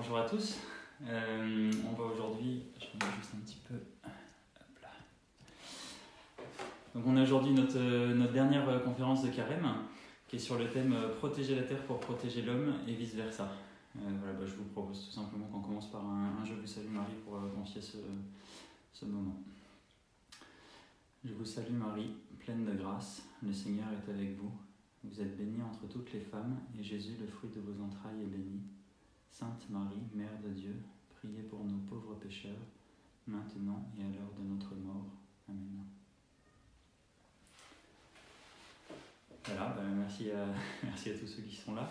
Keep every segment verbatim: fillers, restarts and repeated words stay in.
bonjour à tous. Euh, on va aujourd'hui, je vais mettre juste un petit peu. Hop là. Donc on a aujourd'hui notre, notre dernière conférence de Carême qui est sur le thème protéger la terre pour protéger l'homme et vice versa. Euh, voilà, bah, je vous propose tout simplement qu'on commence par un, un Je vous salue Marie pour euh, confier ce, ce moment. Je vous salue Marie, pleine de grâce, le Seigneur est avec vous. Vous êtes bénie entre toutes les femmes, et Jésus, le fruit de vos entrailles, est béni. Sainte Marie, Mère de Dieu, priez pour nous pauvres pécheurs, maintenant et à l'heure de notre mort. Amen. Voilà, bah merci, à, merci à tous ceux qui sont là.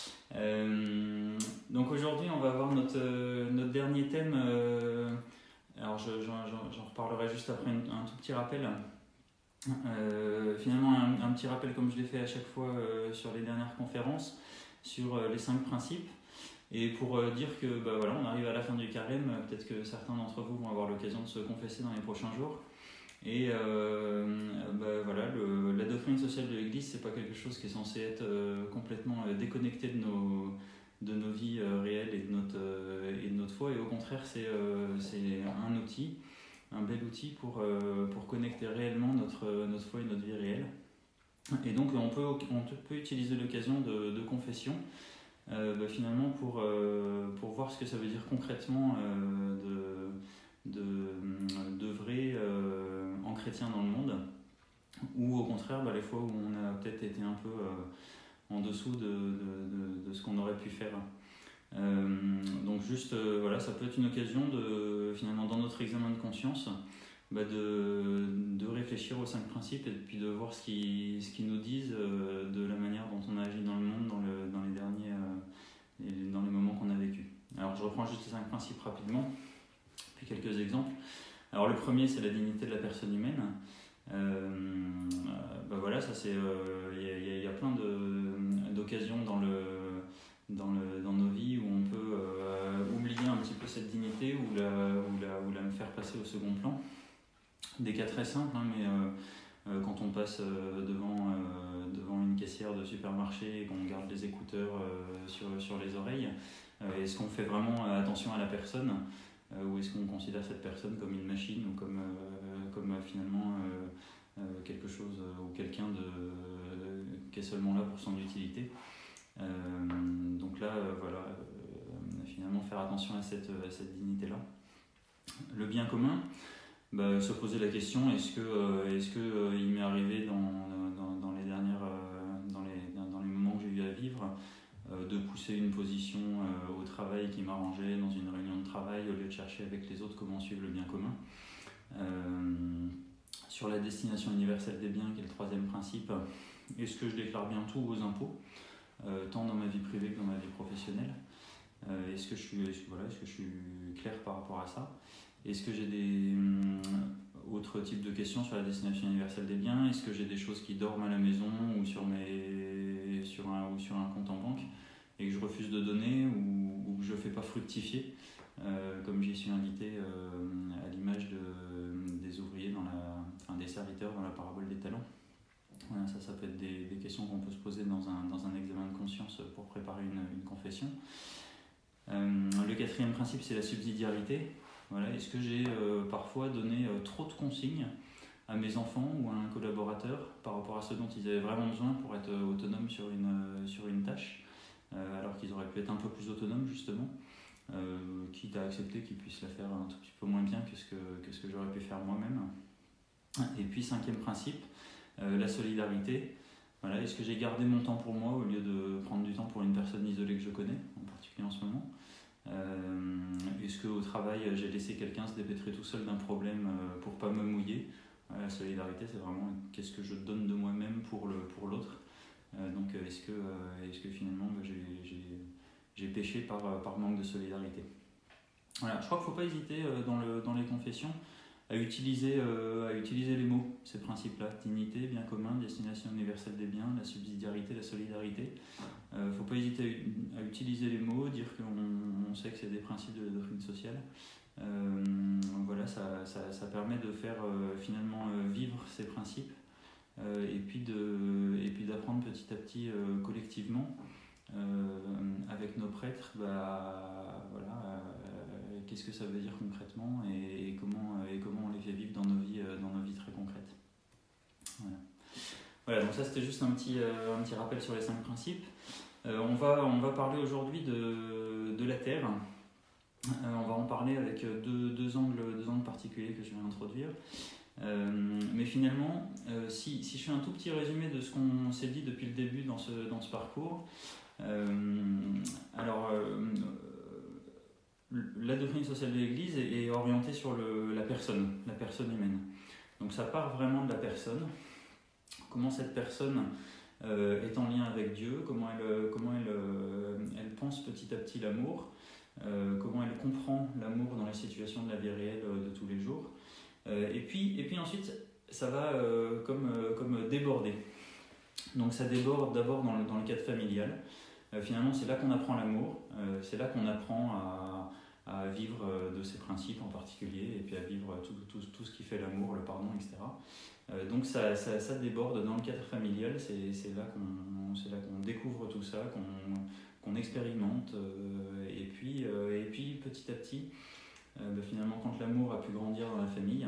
Euh, donc aujourd'hui, on va avoir notre, notre dernier thème. Euh, alors, je, j'en, j'en reparlerai juste après un, un tout petit rappel. Euh, finalement, un, un petit rappel comme je l'ai fait à chaque fois euh, sur les dernières conférences, sur euh, les cinq principes. Et pour euh, dire que bah, voilà, on arrive à la fin du carême, peut-être que certains d'entre vous vont avoir l'occasion de se confesser dans les prochains jours. Et euh, bah, voilà, le, la doctrine sociale de l'Église, c'est pas quelque chose qui est censé être euh, complètement euh, déconnecté de nos, de nos vies euh, réelles et de, notre, euh, et de notre foi. Et au contraire, c'est, euh, c'est un outil, un bel outil pour, euh, pour connecter réellement notre, notre foi et notre vie réelle. Et donc on peut, on peut utiliser l'occasion de, de confession euh, bah, finalement pour, euh, pour voir ce que ça veut dire concrètement euh, de, de, d'œuvrer euh, en chrétien dans le monde, ou au contraire bah, les fois où on a peut-être été un peu euh, en dessous de, de, de, de ce qu'on aurait pu faire. Euh, donc juste euh, voilà, ça peut être une occasion de finalement dans notre examen de conscience bah de, de réfléchir aux cinq principes et puis de voir ce qu'ils ce qu'ils nous disent euh, de la manière dont on a agi dans le monde dans, le, dans les derniers euh, les, dans les moments qu'on a vécu. Alors je reprends juste les cinq principes rapidement puis quelques exemples. Alors le premier, c'est la dignité de la personne humaine. Euh, bah voilà, ça c'est il euh, y, y, y a plein de, d'occasions dans le Dans, le, dans nos vies où on peut euh, oublier un petit peu cette dignité ou la, ou, la, ou la faire passer au second plan. Des cas très simples, hein, mais euh, euh, quand on passe euh, devant, euh, devant une caissière de supermarché et qu'on garde les écouteurs euh, sur, sur les oreilles, euh, est-ce qu'on fait vraiment attention à la personne euh, ou est-ce qu'on considère cette personne comme une machine ou comme, euh, comme euh, finalement euh, euh, quelque chose euh, ou quelqu'un de, euh, qui est seulement là pour son utilité. Euh, donc là, euh, voilà, euh, finalement faire attention à cette, à cette dignité-là. Le bien commun, bah, se poser la question, est-ce que, euh, est-ce que euh, il m'est arrivé dans, dans, dans les dernières, euh, dans, les, dans les moments que j'ai eu à vivre, euh, de pousser une position euh, au travail qui m'arrangeait dans une réunion de travail au lieu de chercher avec les autres comment suivre le bien commun. Euh, sur la destination universelle des biens, qui est le troisième principe, est-ce que je déclare bien tout aux impôts? Euh, tant dans ma vie privée que dans ma vie professionnelle. Euh, est-ce que je suis, est-ce que, voilà, est-ce que je suis clair par rapport à ça? Est-ce que j'ai des hum, autres types de questions sur la destination universelle des biens? Est-ce que j'ai des choses qui dorment à la maison ou sur, mes, sur, un, ou sur un compte en banque et que je refuse de donner ou, ou que je ne fais pas fructifier euh, comme j'y suis invité euh, à l'image de, des ouvriers, dans la, enfin, des serviteurs dans la parabole des talents? Voilà, ça, ça peut être des, des questions qu'on peut se poser dans un, dans un examen de conscience pour préparer une, une confession. Euh, le quatrième principe, c'est la subsidiarité. Voilà, est-ce que j'ai euh, parfois donné euh, trop de consignes à mes enfants ou à un collaborateur par rapport à ce dont ils avaient vraiment besoin pour être euh, autonomes sur une, euh, sur une tâche, euh, alors qu'ils auraient pu être un peu plus autonomes justement, euh, quitte à accepter qu'ils puissent la faire un tout petit peu moins bien que ce que, que, ce que j'aurais pu faire moi-même. Et puis cinquième principe, Euh, la solidarité. Voilà, est-ce que j'ai gardé mon temps pour moi au lieu de prendre du temps pour une personne isolée que je connais, en particulier en ce moment? euh, Est-ce qu'au travail, j'ai laissé quelqu'un se dépêtrer tout seul d'un problème euh, pour ne pas me mouiller? Voilà, la solidarité, c'est vraiment qu'est-ce que je donne de moi-même pour, le, pour l'autre. Euh, donc est-ce que, euh, est-ce que finalement j'ai, j'ai, j'ai péché par, par manque de solidarité? Voilà, je crois qu'il ne faut pas hésiter euh, dans, le, dans les confessions à utiliser, euh, à utiliser les mots, ces principes-là, dignité, bien commun, destination universelle des biens, la subsidiarité, la solidarité. Il euh, ne faut pas hésiter à, à utiliser les mots, dire qu'on on sait que c'est des principes de la doctrine sociale. Euh, voilà, ça, ça, ça permet de faire euh, finalement euh, vivre ces principes euh, et, puis de, et puis d'apprendre petit à petit euh, collectivement euh, avec nos prêtres, bah, voilà, euh, qu'est-ce que ça veut dire concrètement et, et, comment, et comment on les fait vivre dans nos vies, euh, dans nos vies très concrètes. Voilà. Voilà, donc ça c'était juste un petit, euh, un petit rappel sur les cinq principes. Euh, on, va, on va parler aujourd'hui de, de la Terre. Euh, on va en parler avec deux, deux, angles, deux angles particuliers que je vais introduire. Euh, mais finalement, euh, si, si je fais un tout petit résumé de ce qu'on s'est dit depuis le début dans ce, dans ce parcours, euh, alors euh, la doctrine sociale de l'Église est, est orientée sur le, la personne, la personne humaine. Donc ça part vraiment de la personne, comment cette personne euh, est en lien avec Dieu, comment elle, comment elle, euh, elle pense petit à petit l'amour, euh, comment elle comprend l'amour dans les situations de la vie réelle euh, de tous les jours. Euh, et, puis, et puis ensuite, ça va euh, comme, euh, comme déborder. Donc ça déborde d'abord dans le, dans le cadre familial. Euh, finalement, c'est là qu'on apprend l'amour, euh, c'est là qu'on apprend à, à vivre de ses principes en particulier, et puis à vivre tout, tout, tout ce qui fait l'amour, le pardon, et cetera. Euh, donc ça, ça, ça déborde dans le cadre familial, c'est, c'est, là, qu'on, c'est là qu'on découvre tout ça, qu'on, qu'on expérimente, euh, et, puis, euh, et puis petit à petit, euh, bah, finalement quand l'amour a pu grandir dans la famille,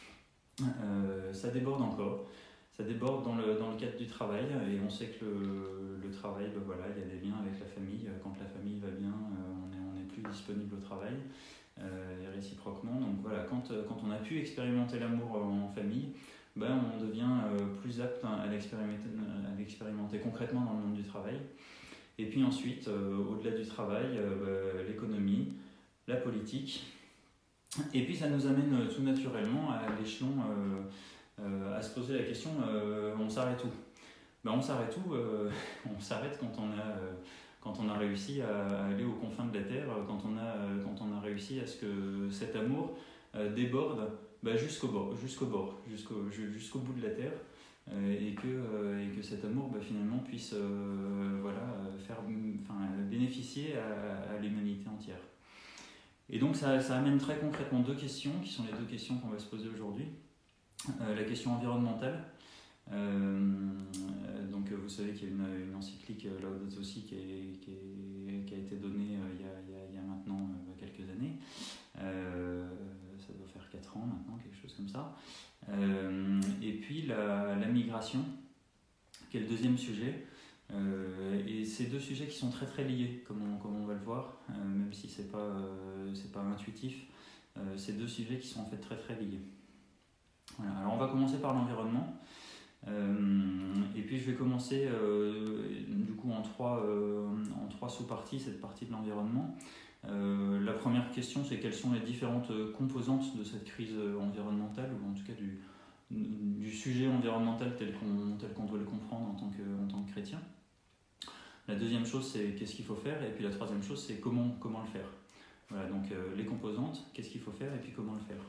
euh, ça déborde encore. Ça déborde dans le, dans le cadre du travail, et on sait que le, le travail, ben voilà, il y a des liens avec la famille. Quand la famille va bien, on est, on est plus disponible au travail, euh, et réciproquement. Donc voilà, quand, quand on a pu expérimenter l'amour en famille, ben on devient plus apte à l'expérimenter, à l'expérimenter concrètement dans le monde du travail. Et puis ensuite, euh, au-delà du travail, euh, l'économie, la politique. Et puis ça nous amène tout naturellement à l'échelon... Euh, Euh, à se poser la question, euh, on s'arrête où? Ben, on s'arrête où? euh, On s'arrête quand on a, euh, quand on a réussi à, à aller aux confins de la Terre, quand on a, euh, quand on a réussi à ce que cet amour euh, déborde ben, jusqu'au bord, jusqu'au bord, jusqu'au, jusqu'au bout de la Terre, euh, et, que, euh, et que cet amour ben, finalement puisse euh, voilà, faire, enfin, bénéficier à, à l'humanité entière. Et donc ça, ça amène très concrètement deux questions, qui sont les deux questions qu'on va se poser aujourd'hui. Euh, la question environnementale. Euh, donc vous savez qu'il y a une, une encyclique Laudato Si qui, est, qui, est, qui a été donnée euh, il, y a, il, y a, il y a maintenant euh, quelques années. Euh, ça doit faire quatre ans maintenant, quelque chose comme ça. Euh, et puis la, la migration, qui est le deuxième sujet. Euh, et ces deux sujets qui sont très très liés, comme on, comme on va le voir, euh, même si c'est pas, euh, c'est pas intuitif. Euh, ces deux sujets qui sont en fait très très liés. Voilà. Alors on va commencer par l'environnement, euh, et puis je vais commencer euh, du coup en trois, euh, en trois sous-parties, cette partie de l'environnement. Euh, la première question, c'est quelles sont les différentes composantes de cette crise environnementale, ou en tout cas du, du sujet environnemental tel qu'on, tel qu'on doit le comprendre en tant que, en tant que chrétien. La deuxième chose, c'est qu'est-ce qu'il faut faire, et puis la troisième chose, c'est comment, comment le faire. Voilà, donc euh, les composantes, qu'est-ce qu'il faut faire, et puis comment le faire.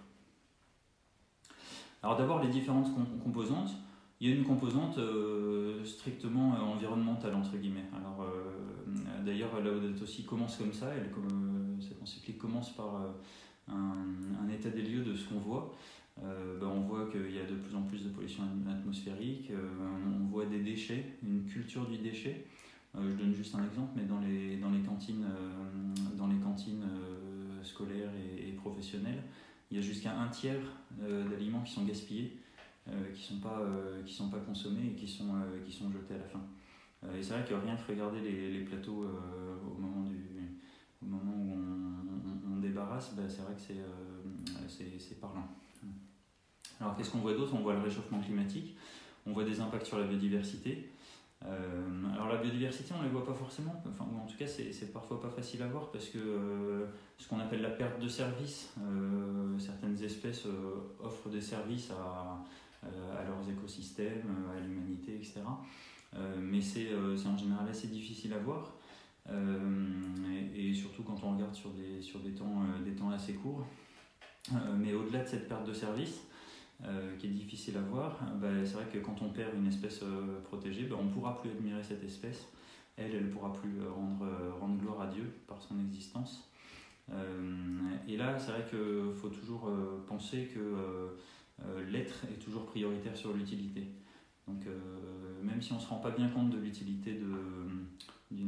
Alors d'abord les différentes composantes, il y a une composante euh, strictement euh, environnementale entre guillemets. Alors euh, d'ailleurs Laudato Si commence comme ça, elle, euh, cette encyclique commence par euh, un, un état des lieux de ce qu'on voit. Euh, ben on voit qu'il y a de plus en plus de pollution atmosphérique, euh, on voit des déchets, une culture du déchet. Euh, je donne juste un exemple, mais dans les, dans les cantines, euh, dans les cantines euh, scolaires et, et professionnelles, il y a jusqu'à un tiers euh, d'aliments qui sont gaspillés, euh, qui ne sont pas, euh, qui sont pas consommés et qui sont, euh, qui sont jetés à la fin. Euh, et c'est vrai que rien que regarder les, les plateaux euh, au, moment du, au moment où on, on, on débarrasse, bah, c'est vrai que c'est, euh, c'est, c'est parlant. Alors qu'est-ce qu'on voit d'autre? On voit le réchauffement climatique, on voit des impacts sur la biodiversité. Euh, alors la biodiversité, on ne la voit pas forcément, enfin, ou en tout cas c'est, c'est parfois pas facile à voir parce que euh, ce qu'on appelle la perte de services, euh, certaines espèces euh, offrent des services à, euh, à leurs écosystèmes, à l'humanité, et cetera. Euh, mais c'est, euh, c'est en général assez difficile à voir, euh, et, et surtout quand on regarde sur des, sur des, temps, euh, des temps assez courts. Euh, mais au-delà de cette perte de services, Euh, qui est difficile à voir, bah, c'est vrai que quand on perd une espèce euh, protégée, bah, on ne pourra plus admirer cette espèce. Elle, elle ne pourra plus rendre, euh, rendre gloire à Dieu par son existence. Euh, et là, c'est vrai qu'il faut toujours euh, penser que euh, euh, l'être est toujours prioritaire sur l'utilité. Donc, euh, même si on ne se rend pas bien compte de l'utilité de, d'une, d'une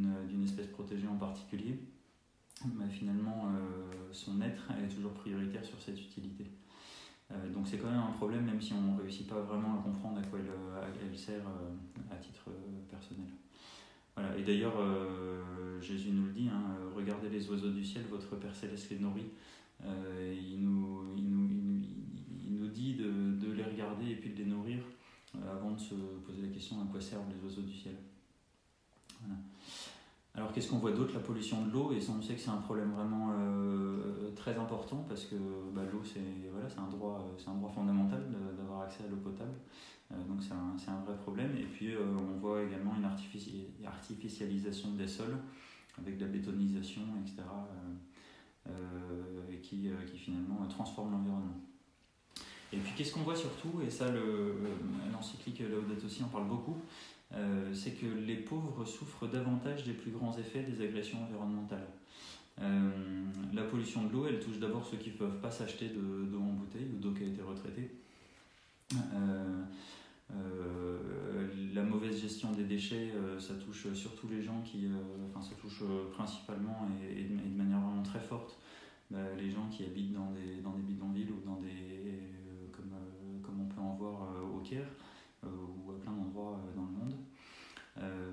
espèce protégée en particulier, bah, finalement euh, son être est toujours prioritaire sur cette utilité. Euh, donc c'est quand même un problème, même si on ne réussit pas vraiment à comprendre à quoi elle, à, elle sert euh, à titre euh, personnel. Voilà. Et d'ailleurs, euh, Jésus nous le dit, hein, regardez les oiseaux du ciel, votre Père Céleste les nourrit. Euh, il, nous, il, nous, il, nous, il nous dit de, de les regarder et puis de les nourrir euh, avant de se poser la question à quoi servent les oiseaux du ciel. Voilà. Alors qu'est-ce qu'on voit d'autre? La pollution de l'eau, et ça on sait que c'est un problème vraiment euh, très important parce que bah, l'eau c'est, voilà, c'est, un droit, c'est un droit fondamental d'avoir accès à l'eau potable, euh, donc c'est un, c'est un vrai problème. Et puis euh, on voit également une artifici- artificialisation des sols avec de la bétonisation, et cetera euh, euh, et qui, euh, qui finalement transforme l'environnement. Et puis qu'est-ce qu'on voit surtout, et ça le, l'encyclique Laudato Si en parle beaucoup, Euh, c'est que les pauvres souffrent davantage des plus grands effets des agressions environnementales. Euh, la pollution de l'eau, elle touche d'abord ceux qui ne peuvent pas s'acheter de, d'eau en bouteille ou d'eau qui a été retraitée. Euh, euh, la mauvaise gestion des déchets, euh, ça touche surtout les gens qui, euh, enfin ça touche principalement et, et, de, et de manière vraiment très forte euh, les gens qui habitent dans des, dans des bidonvilles ou dans des, euh, comme, euh, comme on peut en voir euh, au Caire. Ou à plein d'endroits dans le monde. Euh,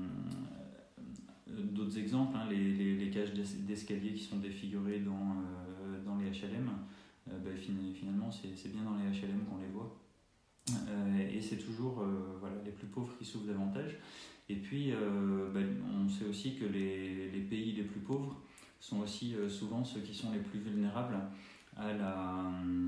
d'autres exemples, hein, les, les, les cages d'escalier qui sont défigurées dans, euh, dans les H L M, euh, bah, finalement c'est, c'est bien dans les H L M qu'on les voit. Euh, et c'est toujours euh, voilà, les plus pauvres qui souffrent davantage. Et puis euh, bah, on sait aussi que les, les pays les plus pauvres sont aussi euh, souvent ceux qui sont les plus vulnérables à la,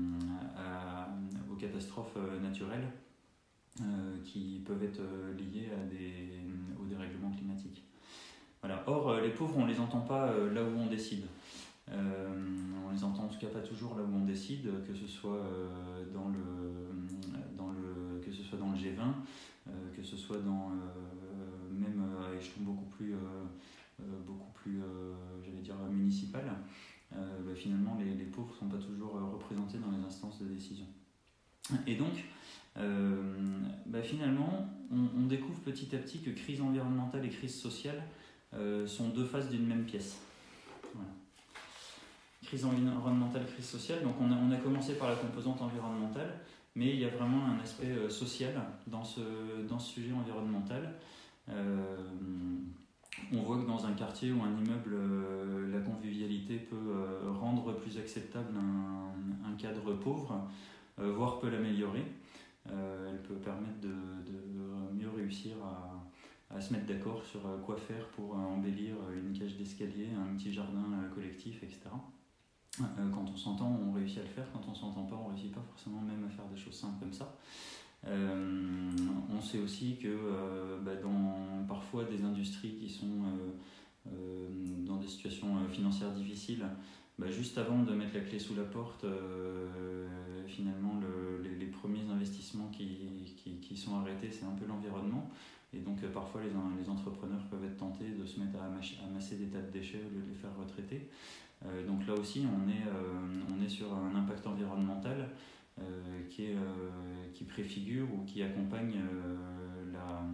à, aux catastrophes naturelles. Euh, qui peuvent être euh, liés à des, aux dérèglements climatiques. Voilà. Or, euh, les pauvres, on ne les entend pas euh, là où on décide. Euh, on les entend en tout cas pas toujours là où on décide, que ce soit euh, dans le, dans le, que ce soit dans le G vingt, euh, que ce soit dans euh, même à échelon beaucoup plus, euh, beaucoup plus, euh, j'allais dire municipal. Euh, bah, finalement, les, les pauvres ne sont pas toujours représentés dans les instances de décision. Et donc, Euh, bah finalement, on, on découvre petit à petit que crise environnementale et crise sociale euh, sont deux faces d'une même pièce. Voilà. Crise environnementale, crise sociale, donc on a, on a commencé par la composante environnementale, mais il y a vraiment un aspect euh, social dans ce, dans ce sujet environnemental. Euh, on voit que dans un quartier ou un immeuble, euh, la convivialité peut euh, rendre plus acceptable un, un cadre pauvre, euh, voire peut l'améliorer. Euh, elle peut permettre de, de mieux réussir à, à se mettre d'accord sur quoi faire pour embellir une cage d'escalier, un petit jardin collectif, et cetera. Euh, quand on s'entend, on réussit à le faire. Quand on ne s'entend pas, on ne réussit pas forcément même à faire des choses simples comme ça. Euh, on sait aussi que euh, bah, dans parfois des industries qui sont euh, euh, dans des situations financières difficiles, bah, juste avant de mettre la clé sous la porte, euh, finalement le, les, les premiers investissements qui, qui, qui sont arrêtés, c'est un peu l'environnement. Et donc euh, parfois les, les entrepreneurs peuvent être tentés de se mettre à amasser des tas de déchets au lieu de les faire retraiter. Euh, donc là aussi on est, euh, on est sur un impact environnemental euh, qui, est, euh, qui préfigure ou qui accompagne euh, la,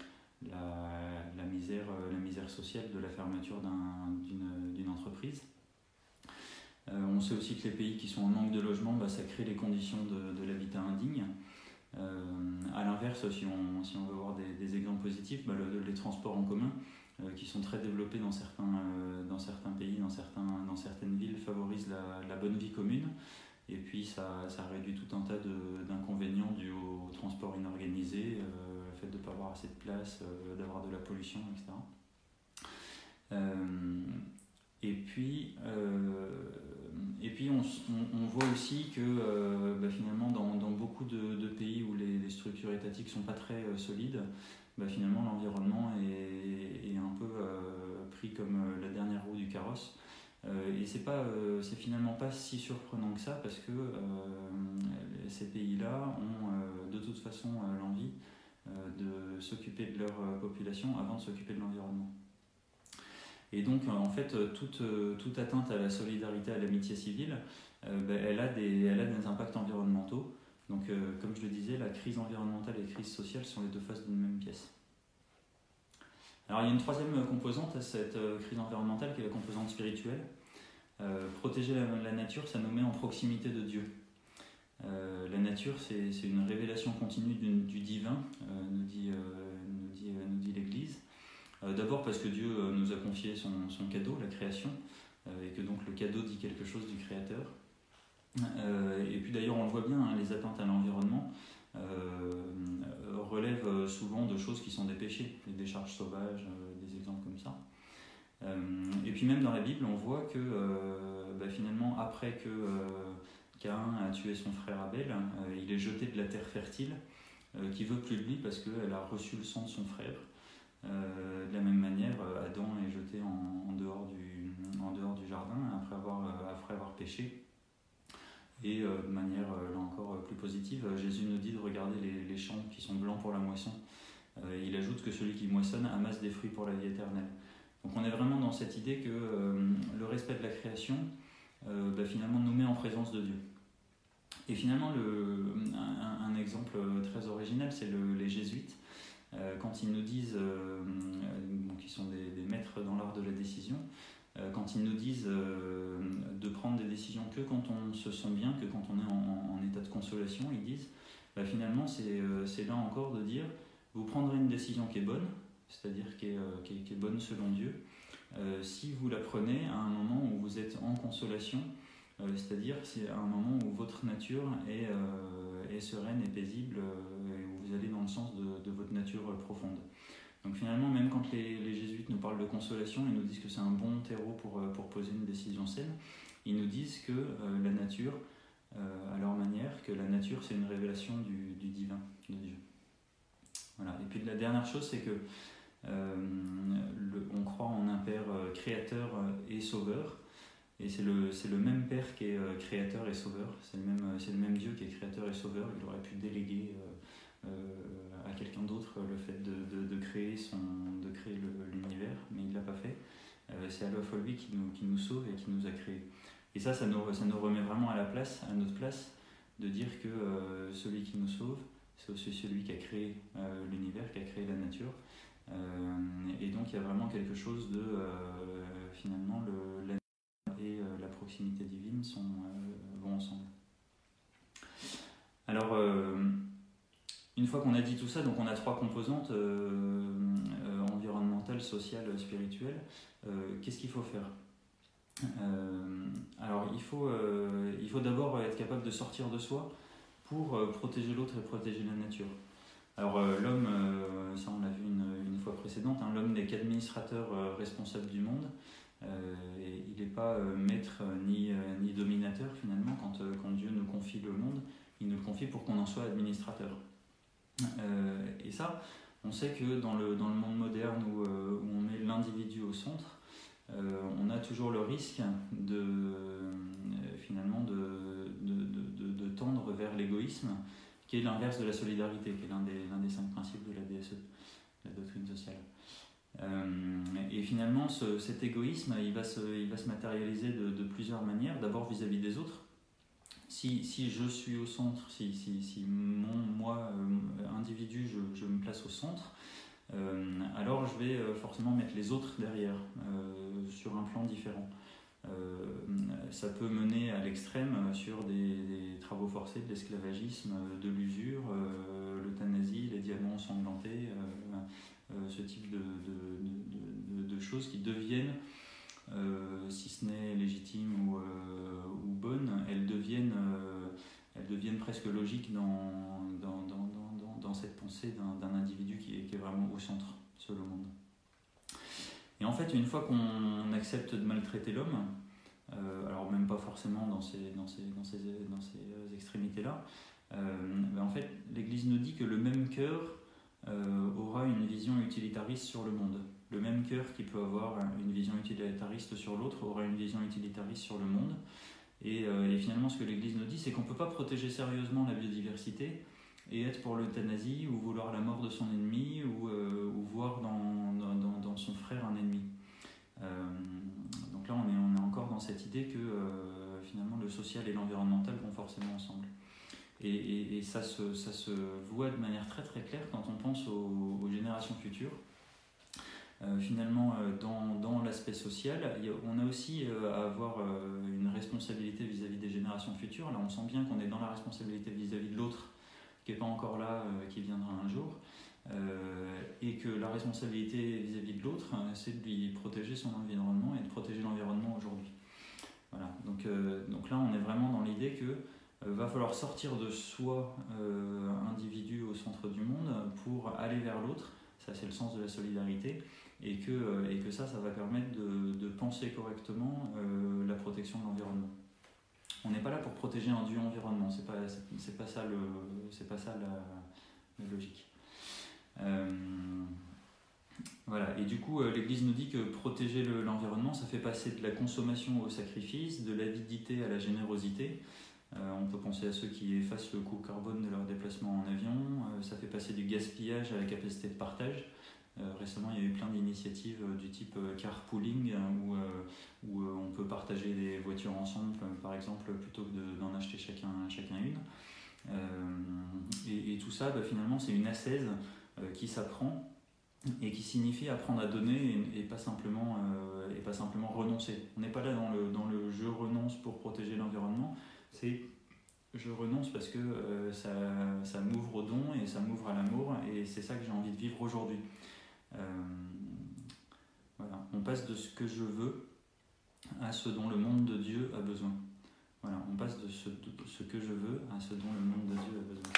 la, la, misère, la misère sociale de la fermeture d'un, d'une, d'une entreprise. Euh, on sait aussi que les pays qui sont en manque de logement, bah, ça crée les conditions de, de l'habitat indigne. Euh, à l'inverse, si on, si on veut voir des, des exemples positifs, bah, le, les transports en commun, euh, qui sont très développés dans certains, euh, dans certains pays, dans, certains, dans certaines villes, favorisent la, la bonne vie commune. Et puis ça, ça réduit tout un tas de, d'inconvénients dus au transport inorganisé, euh, le fait de ne pas avoir assez de place, euh, d'avoir de la pollution, et cetera. Euh, et puis, euh, et puis on, on, on voit aussi que euh, bah finalement dans, dans beaucoup de, de pays où les, les structures étatiques ne sont pas très euh, solides, bah finalement l'environnement est, est un peu euh, pris comme euh, la dernière roue du carrosse. Euh, et c'est, pas, euh, c'est finalement pas si surprenant que ça parce que euh, ces pays-là ont euh, de toute façon euh, l'envie euh, de s'occuper de leur euh, population avant de s'occuper de l'environnement. Et donc en fait toute, toute atteinte à la solidarité, à l'amitié civile, euh, ben, elle, a des, elle a des impacts environnementaux. Donc euh, comme je le disais, la crise environnementale et la crise sociale sont les deux faces d'une même pièce. Alors il y a une troisième composante à cette crise environnementale qui est la composante spirituelle. Euh, protéger la, la nature, ça nous met en proximité de Dieu. Euh, la nature, c'est, c'est une révélation continue du, du divin, euh, nous dit, euh, nous dit, euh, nous dit l'Église. Euh, d'abord parce que Dieu euh, nous a confié son, son cadeau, la création, euh, et que donc le cadeau dit quelque chose du Créateur. Euh, et puis d'ailleurs, on le voit bien, hein, les atteintes à l'environnement euh, relèvent souvent de choses qui sont des péchés, des décharges sauvages, euh, des exemples comme ça. Euh, et puis même dans la Bible, on voit que euh, bah, finalement, après que euh, Caïn a tué son frère Abel, euh, il est jeté de la terre fertile, euh, qui veut plus de lui parce qu'elle a reçu le sang de son frère. Euh, de la même manière, Adam est jeté en, en, dehors, du, en dehors du jardin après avoir, euh, après avoir péché. Et euh, de manière, euh, là encore, euh, plus positive, euh, Jésus nous dit de regarder les, les champs qui sont blancs pour la moisson. Euh, il ajoute que celui qui moissonne amasse des fruits pour la vie éternelle. Donc on est vraiment dans cette idée que euh, le respect de la création, euh, bah, finalement, nous met en présence de Dieu. Et finalement, le, un, un exemple très original, c'est le, les jésuites. Euh, quand ils nous disent, euh, donc ils sont des, des maîtres dans l'art de la décision, euh, quand ils nous disent euh, de prendre des décisions que quand on se sent bien, que quand on est en, en état de consolation, ils disent, bah, finalement, c'est, euh, c'est là encore de dire, vous prendrez une décision qui est bonne, c'est-à-dire qui est, euh, qui est, qui est bonne selon Dieu, euh, si vous la prenez à un moment où vous êtes en consolation, euh, c'est-à-dire c'est à un moment où votre nature est, euh, est sereine et paisible, euh, et où vous allez dans le sens de, de votre nature profonde. Donc finalement, même quand les, les jésuites nous parlent de consolation, ils nous disent que c'est un bon terreau pour, pour poser une décision saine, ils nous disent que euh, la nature, euh, à leur manière, que la nature c'est une révélation du, du divin, de Dieu. Voilà. Et puis la dernière chose, c'est que euh, le, on croit en un Père euh, créateur et sauveur, et c'est le, c'est le même Père qui est euh, créateur et sauveur, c'est le, même, c'est le même Dieu qui est créateur et sauveur. Il aurait pu déléguer euh, euh, à quelqu'un d'autre le fait de, de, de créer, son, de créer le, l'univers, mais il ne l'a pas fait. Euh, c'est à la fois lui qui nous, qui nous sauve et qui nous a créés. Et ça, ça nous, ça nous remet vraiment à la place, à notre place, de dire que euh, celui qui nous sauve, c'est aussi celui qui a créé euh, l'univers, qui a créé la nature. Euh, et donc il y a vraiment quelque chose de, euh, finalement, le, la nature et euh, la proximité divine sont, euh, vont ensemble. Alors, euh, une fois qu'on a dit tout ça, donc on a trois composantes, euh, euh, environnementale, sociale, spirituelle. Euh, qu'est-ce qu'il faut faire ? euh, Alors, il faut, euh, il faut d'abord être capable de sortir de soi pour euh, protéger l'autre et protéger la nature. Alors euh, l'homme, euh, ça on l'a vu une, une fois précédente, hein, l'homme n'est qu'administrateur euh, responsable du monde, euh, et il n'est pas euh, maître euh, ni, euh, ni dominateur finalement. Quand, euh, quand Dieu nous confie le monde, il nous le confie pour qu'on en soit administrateur. Euh, et ça, on sait que dans le, dans le monde moderne où, euh, où on met l'individu au centre, euh, on a toujours le risque de, euh, finalement de, de, de, de, de tendre vers l'égoïsme, qui est l'inverse de la solidarité, qui est l'un des, l'un des cinq principes de la D S E, la doctrine sociale. Euh, et finalement, ce, cet égoïsme, il va se, il va se matérialiser de, de plusieurs manières. D'abord vis-à-vis des autres. Si, si je suis au centre, si, si, si mon, moi, euh, individu, je, je me place au centre, euh, alors je vais euh, forcément mettre les autres derrière, euh, sur un plan différent. Euh, ça peut mener à l'extrême sur des, des travaux forcés, de l'esclavagisme, de l'usure, euh, l'euthanasie, les diamants ensanglantés, euh, euh, ce type de, de, de, de, de choses qui deviennent, euh, si ce n'est légitimes ou, euh, ou bonnes, elles deviennent, euh, elles deviennent presque logiques dans, dans, dans, dans, dans cette pensée d'un, d'un individu qui est, qui est vraiment au centre, seul au monde. Et en fait, une fois qu'on accepte de maltraiter l'homme, euh, alors même pas forcément dans ces, dans ces, dans ces, dans ces extrémités-là, euh, ben en fait, l'Église nous dit que le même cœur euh, aura une vision utilitariste sur le monde. Le même cœur qui peut avoir une vision utilitariste sur l'autre aura une vision utilitariste sur le monde. Et, euh, et finalement, ce que l'Église nous dit, c'est qu'on ne peut pas protéger sérieusement la biodiversité et être pour l'euthanasie ou vouloir la mort de son ennemi ou, euh, ou voir dans, dans, dans son frère un ennemi. Euh, donc là, on est, on est encore dans cette idée que euh, finalement le social et l'environnemental vont forcément ensemble. Et, et, et ça, se, ça se voit de manière très très claire quand on pense aux, aux générations futures. euh, finalement euh, dans, dans l'aspect social, on a aussi euh, à avoir euh, une responsabilité vis-à-vis des générations futures. Là, on sent bien qu'on est dans la responsabilité vis-à-vis de l'autre, qui n'est pas encore là, euh, qui viendra un jour. Euh, et que la responsabilité vis-à-vis de l'autre, euh, c'est de lui protéger son environnement et de protéger l'environnement aujourd'hui. Voilà. Donc, euh, donc là, on est vraiment dans l'idée que euh, va falloir sortir de soi, euh, individu au centre du monde, pour aller vers l'autre. Ça, c'est le sens de la solidarité, et que, euh, et que ça, ça va permettre de, de penser correctement euh, la protection de l'environnement. On n'est pas là pour protéger un dieu environnement, c'est pas, c'est, c'est pas ça, le, c'est pas ça la, la logique. Euh, voilà. Et du coup, euh, l'Église nous dit que protéger le, l'environnement, ça fait passer de la consommation au sacrifice, de l'avidité à la générosité. Euh, on peut penser à ceux qui effacent le coût carbone de leur déplacement en avion. Euh, ça fait passer du gaspillage à la capacité de partage. Euh, récemment, il y a eu plein d'initiatives euh, du type euh, carpooling, euh, où, euh, où euh, on peut partager des voitures ensemble, euh, par exemple, plutôt que de, d'en acheter chacun, chacun une. Euh, et, et tout ça, bah, finalement, c'est une ascèse euh, qui s'apprend et qui signifie apprendre à donner et, et, pas, simplement, euh, et pas simplement renoncer. On n'est pas là dans le, dans le « je renonce pour protéger l'environnement », c'est « je renonce parce que euh, ça, ça m'ouvre au don et ça m'ouvre à l'amour et c'est ça que j'ai envie de vivre aujourd'hui ». Euh, voilà. On passe de ce que je veux à ce dont le monde de Dieu a besoin. Voilà. On passe de ce, de ce que je veux à ce dont le monde de Dieu a besoin.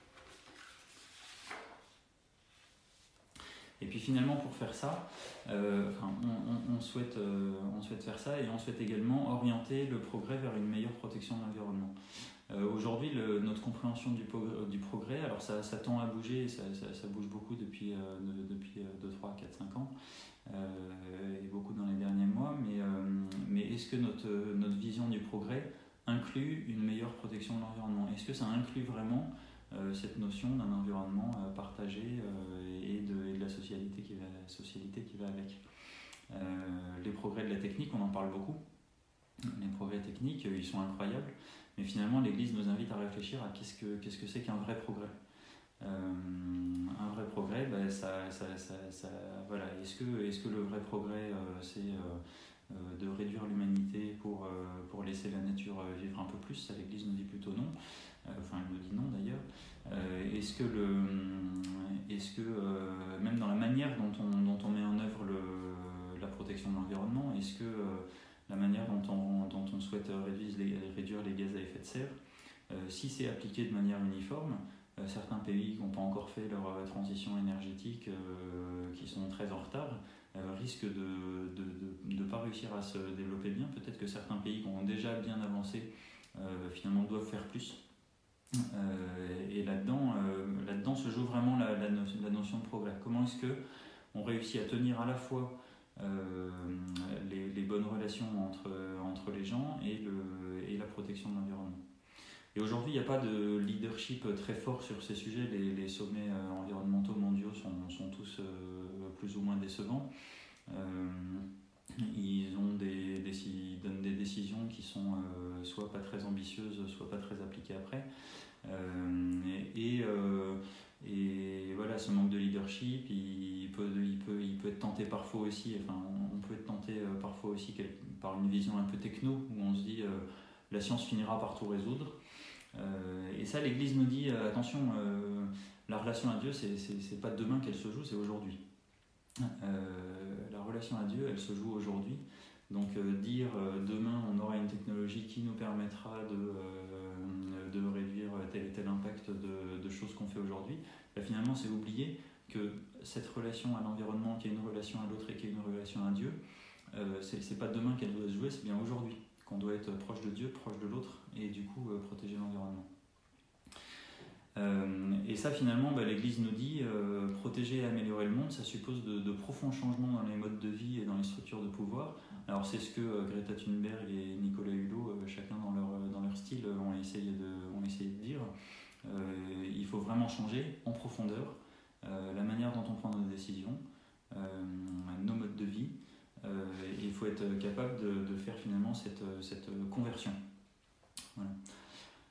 Et puis finalement, pour faire ça, euh, enfin, on, on, on, souhaite, euh, on souhaite faire ça et on souhaite également orienter le progrès vers une meilleure protection de l'environnement. Euh, aujourd'hui, le, notre compréhension du, du progrès, alors ça, ça tend à bouger, ça, ça, ça bouge beaucoup depuis, euh, de, depuis deux, trois, quatre, cinq ans, euh, et beaucoup dans les derniers mois, mais, euh, mais est-ce que notre, notre vision du progrès inclut une meilleure protection de l'environnement ? Est-ce que ça inclut vraiment euh, cette notion d'un environnement euh, partagé euh, et, de, et de la socialité qui va, la socialité qui va avec ? euh, Les progrès de la technique, on en parle beaucoup. Les progrès techniques, ils sont incroyables. Mais finalement, l'Église nous invite à réfléchir à qu'est-ce que, qu'est-ce que c'est qu'un vrai progrès. Euh, un vrai progrès, ben, ça, ça, ça, ça, voilà. Est-ce que, est-ce que le vrai progrès, euh, c'est euh, euh, de réduire l'humanité pour, euh, pour laisser la nature vivre un peu plus ? Ça, l'Église nous dit plutôt non. Euh, enfin, elle nous dit non d'ailleurs. Euh, est-ce que, le, est-ce que euh, même dans la manière dont on, dont on met en œuvre le, la protection de l'environnement, est-ce que euh, la manière dont on, dont on souhaite réduire les, réduire les gaz à effet de serre, euh, si c'est appliqué de manière uniforme, euh, certains pays qui n'ont pas encore fait leur euh, transition énergétique, euh, qui sont très en retard, euh, risquent de ne pas réussir à se développer bien. Peut-être que certains pays qui ont déjà bien avancé, euh, finalement, doivent faire plus. Euh, et là-dedans, euh, là-dedans se joue vraiment la, la, notion, la notion de progrès. Comment est-ce qu'on réussit à tenir à la fois Euh, les, les bonnes relations entre, entre les gens et, le, et la protection de l'environnement. Et aujourd'hui, il n'y a pas de leadership très fort sur ces sujets. Les, les sommets euh, environnementaux mondiaux sont, sont tous euh, plus ou moins décevants. Euh, ils, ont des, des, ils donnent des décisions qui sont euh, soit pas très ambitieuses, soit pas très appliquées après. Euh, et, et euh, Et voilà, ce manque de leadership, il peut, il peut, il peut être tenté parfois aussi, enfin, on peut être tenté parfois aussi par une vision un peu techno, où on se dit euh, la science finira par tout résoudre. Euh, et ça, l'Église nous dit, euh, attention, euh, la relation à Dieu, c'est, c'est, c'est pas demain qu'elle se joue, c'est aujourd'hui. Euh, la relation à Dieu, elle se joue aujourd'hui. Donc euh, dire euh, demain on aura une technologie qui nous permettra de, euh, de réduire tel et tel impact de, de choses qu'on fait aujourd'hui, ben, finalement c'est oublier que cette relation à l'environnement qui est une relation à l'autre et qui est une relation à Dieu, euh, c'est, c'est pas demain qu'elle doit se jouer, c'est bien aujourd'hui qu'on doit être proche de Dieu, proche de l'autre et du coup euh, protéger l'environnement. Euh, et ça finalement, bah, l'Église nous dit euh, protéger et améliorer le monde, ça suppose de, de profonds changements dans les modes de vie et dans les structures de pouvoir. Alors c'est ce que euh, Greta Thunberg et Nicolas Hulot, euh, chacun dans leur, dans leur style, euh, ont, essayé de, ont essayé de dire. Euh, il faut vraiment changer en profondeur euh, la manière dont on prend nos décisions, euh, nos modes de vie, euh, et il faut être capable de, de faire finalement cette, cette conversion. Voilà.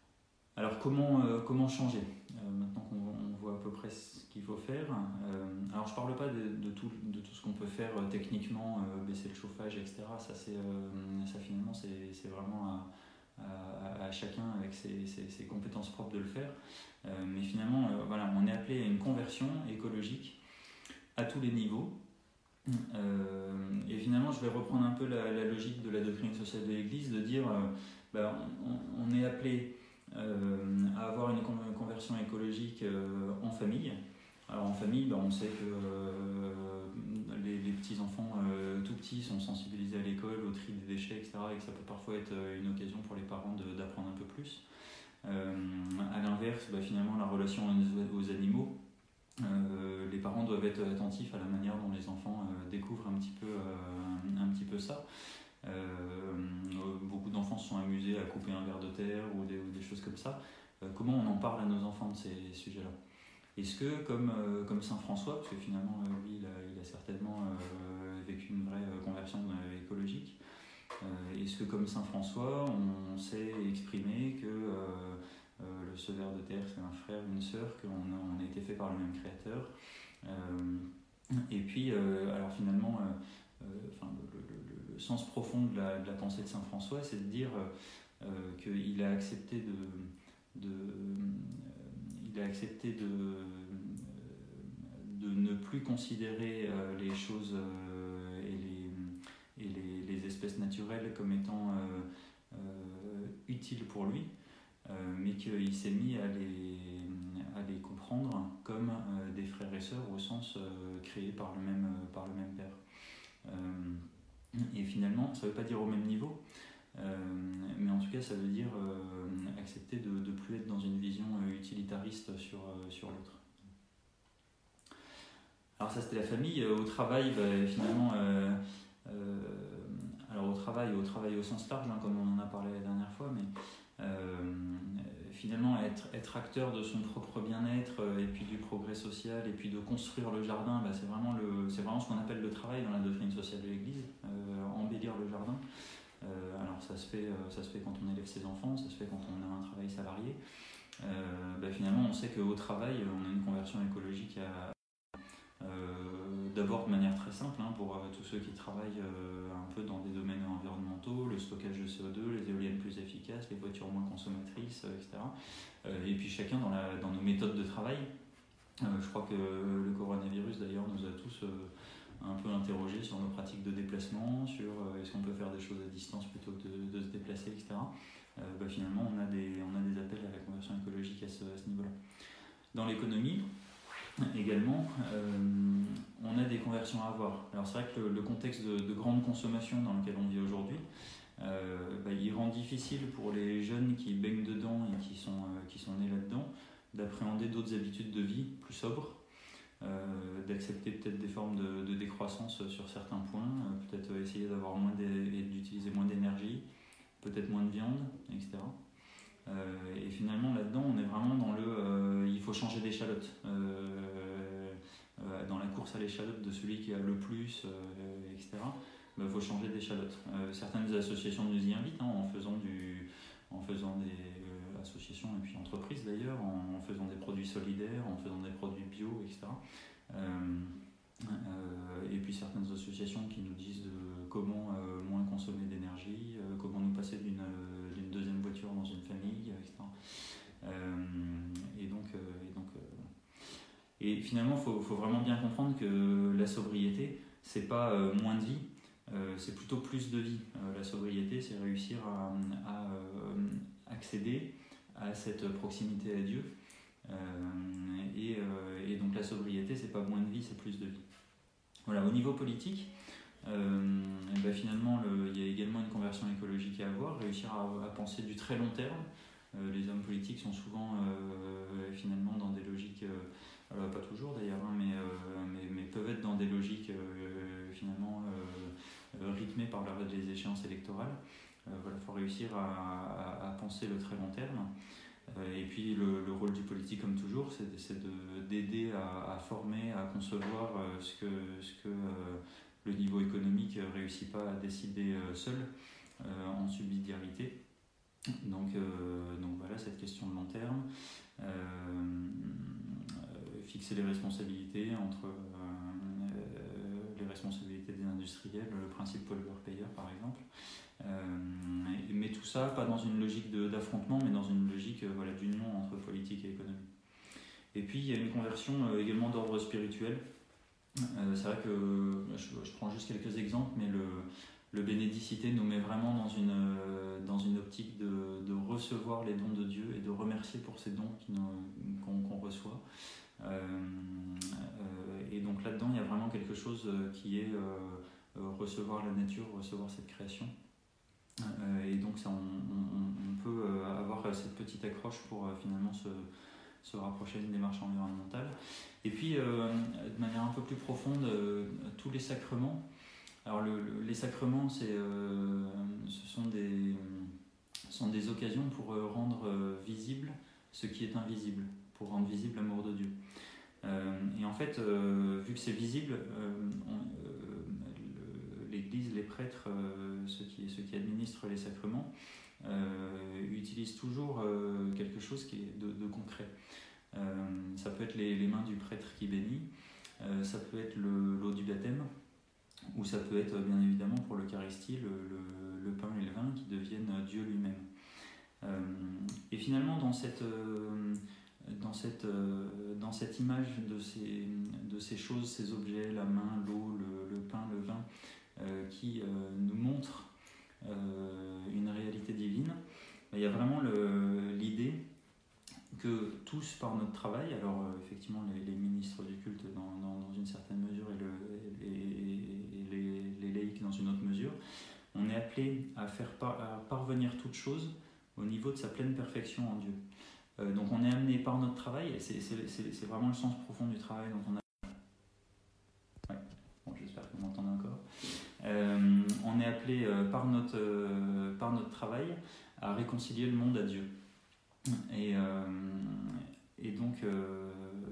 Alors comment, euh, comment changer euh, maintenant qu'on on voit à peu près ce qu'il faut faire. Euh, alors je parle pas de, de, tout, de tout ce qu'on peut faire euh, techniquement, euh, baisser le chauffage, et cetera. Ça, c'est, euh, ça finalement, c'est, c'est vraiment à, à, à chacun avec ses, ses, ses compétences propres de le faire. Euh, mais finalement, euh, voilà, on est appelé à une conversion écologique à tous les niveaux. Euh, et finalement, je vais reprendre un peu la, la logique de la doctrine sociale de l'Église, de dire, euh, ben, on, on est appelé euh, à avoir une conversion écologique euh, en famille. Alors en famille, ben, on sait que euh, les, les petits-enfants euh, tout petits sont sensibilisés à l'école, au tri des déchets, et cetera, et que ça peut parfois être une occasion pour les parents de, d'apprendre un peu plus. Euh, à l'inverse, ben, finalement, la relation aux, aux animaux, Euh, les parents doivent être attentifs à la manière dont les enfants euh, découvrent un petit peu, euh, un petit peu ça. Euh, beaucoup d'enfants se sont amusés à couper un ver de terre ou des, ou des choses comme ça. Euh, comment on en parle à nos enfants de ces sujets-là? Est-ce que, comme, euh, comme Saint François, parce que finalement, euh, lui, il a, il a certainement euh, vécu une vraie conversion euh, écologique, euh, est-ce que, comme Saint François, on sait exprimer que euh, Euh, le ce ver de terre, c'est un frère, une sœur, qu'on a, on a été fait par le même créateur. Euh, et puis, euh, alors finalement, euh, euh, enfin, le, le, le sens profond de la, de la pensée de Saint François, c'est de dire euh, qu'il a accepté de, de, euh, il a accepté de, de ne plus considérer euh, les choses euh, et, les, et les, les espèces naturelles comme étant euh, euh, utiles pour lui. Euh, mais qu'il s'est mis à les, à les comprendre comme euh, des frères et sœurs au sens euh, créés par le même, euh, par le même père. Euh, et finalement, ça ne veut pas dire au même niveau, euh, mais en tout cas, ça veut dire euh, accepter de ne plus être dans une vision euh, utilitariste sur, euh, sur l'autre. Alors ça, c'était la famille. Au travail, bah, finalement, euh, euh, alors au travail, au travail au sens large, hein, comme on en a parlé la dernière fois, mais Euh, finalement être, être acteur de son propre bien-être euh, et puis du progrès social et puis de construire le jardin, bah, c'est, vraiment le, c'est vraiment ce qu'on appelle le travail dans la doctrine sociale de l'Église, euh, embellir le jardin. Euh, alors ça se, fait, euh, ça se fait quand on élève ses enfants, ça se fait quand on a un travail salarié. Euh, bah, finalement on sait qu'au travail on a une conversion écologique à, Euh, d'abord de manière très simple hein, pour euh, tous ceux qui travaillent euh, un peu dans des domaines environnementaux, le stockage de C O deux, les éoliennes plus efficaces, les voitures moins consommatrices, euh, et cetera. Euh, et puis chacun dans, la, dans nos méthodes de travail. Euh, je crois que le coronavirus d'ailleurs nous a tous euh, un peu interrogés sur nos pratiques de déplacement, sur euh, est-ce qu'on peut faire des choses à distance plutôt que de, de se déplacer, et cetera. Euh, bah, finalement on a, des, on a des appels à la conversion écologique à ce, à ce niveau-là. Dans l'économie, également, euh, on a des conversions à avoir. Alors c'est vrai que le, le contexte de, de grande consommation dans lequel on vit aujourd'hui, euh, bah, il rend difficile pour les jeunes qui baignent dedans et qui sont, euh, qui sont nés là-dedans, d'appréhender d'autres habitudes de vie plus sobres, euh, d'accepter peut-être des formes de, de décroissance sur certains points, euh, peut-être essayer d'avoir moins et d'utiliser moins d'énergie, peut-être moins de viande, et cetera. Euh, et finalement là-dedans on est vraiment dans le euh, il faut changer d'échalote euh, euh, dans la course à l'échalote de celui qui a le plus euh, etc. Il bah, faut changer d'échalote. Euh, certaines associations nous y invitent hein, en faisant du en faisant des euh, associations et puis entreprises d'ailleurs en, en faisant des produits solidaires, en faisant des produits bio, etc. Euh, euh, et puis certaines associations qui nous disent de comment euh, moins consommer d'énergie, euh, comment nous passer d'une d'une deuxième voiture dans une famille, et cetera. Euh, et donc, euh, et, donc euh, et finalement, il faut, faut vraiment bien comprendre que la sobriété, c'est pas euh, moins de vie, euh, c'est plutôt plus de vie. Euh, la sobriété, c'est réussir à, à euh, accéder à cette proximité à Dieu. Euh, et, euh, et donc la sobriété, c'est pas moins de vie, c'est plus de vie. Voilà, au niveau politique, Euh, et ben finalement, le, il y a également une conversion écologique à avoir, réussir à, à penser du très long terme. Euh, les hommes politiques sont souvent euh, finalement dans des logiques, euh, alors pas toujours d'ailleurs, hein, mais, euh, mais, mais peuvent être dans des logiques euh, finalement euh, rythmées par la, les échéances électorales. Euh, voilà, il faut réussir à, à, à penser le très long terme. Euh, et puis le, le rôle du politique, comme toujours, c'est, c'est de, d'aider à, à former, à concevoir euh, ce que, ce que euh, le niveau économique ne réussit pas à décider seul, euh, en subsidiarité. Donc, euh, donc voilà, cette question de long terme. Euh, euh, fixer les responsabilités entre, euh, responsabilité des industriels, le principe pollueur-payeur par exemple. Euh, mais tout ça, pas dans une logique de, d'affrontement, mais dans une logique euh, voilà, d'union entre politique et économie. Et puis il y a une conversion euh, également d'ordre spirituel. Euh, c'est vrai que je, je prends juste quelques exemples, mais le, le bénédicité nous met vraiment dans une, euh, dans une optique de, de recevoir les dons de Dieu et de remercier pour ces dons qui nous, qu'on, qu'on reçoit. Euh, euh, et donc là-dedans, il y a vraiment quelque chose qui est euh, recevoir la nature, recevoir cette création. Euh, et donc ça, on, on, on peut avoir cette petite accroche pour euh, finalement se, se rapprocher d'une démarche environnementale. Et puis, euh, de manière un peu plus profonde, euh, tous les sacrements. Alors le, le, les sacrements, c'est, euh, ce sont des, sont des occasions pour rendre euh, visible ce qui est invisible, pour rendre visible l'amour de Dieu. Euh, et en fait, euh, vu que c'est visible, euh, on, euh, le, l'Église, les prêtres, euh, ceux, qui, ceux qui administrent les sacrements, euh, utilisent toujours euh, quelque chose qui est de, de concret. Euh, ça peut être les, les mains du prêtre qui bénit, euh, ça peut être le, l'eau du baptême, ou ça peut être bien évidemment pour l'Eucharistie le, le, le pain et le vin qui deviennent Dieu lui-même. Euh, et finalement, dans cette, euh, dans cette, euh, dans cette image de ces, de ces choses, ces objets, la main, l'eau, le, le pain, le vin, euh, qui euh, nous montrent euh, une réalité divine, il y a vraiment le, l'idée que tous, par notre travail, alors euh, effectivement les, les ministres du culte dans, dans, dans une certaine mesure et, le, et, et les, les laïcs dans une autre mesure, on est appelé à faire par, à parvenir toute chose au niveau de sa pleine perfection en Dieu. Euh, donc on est amené par notre travail, et c'est, c'est, c'est, c'est vraiment le sens profond du travail dont on a... Ouais. Bon, j'espère que vous m'entendez encore. Euh, on est appelé euh, par, notre, euh, par notre travail à réconcilier le monde à Dieu. Et, euh, et donc, euh,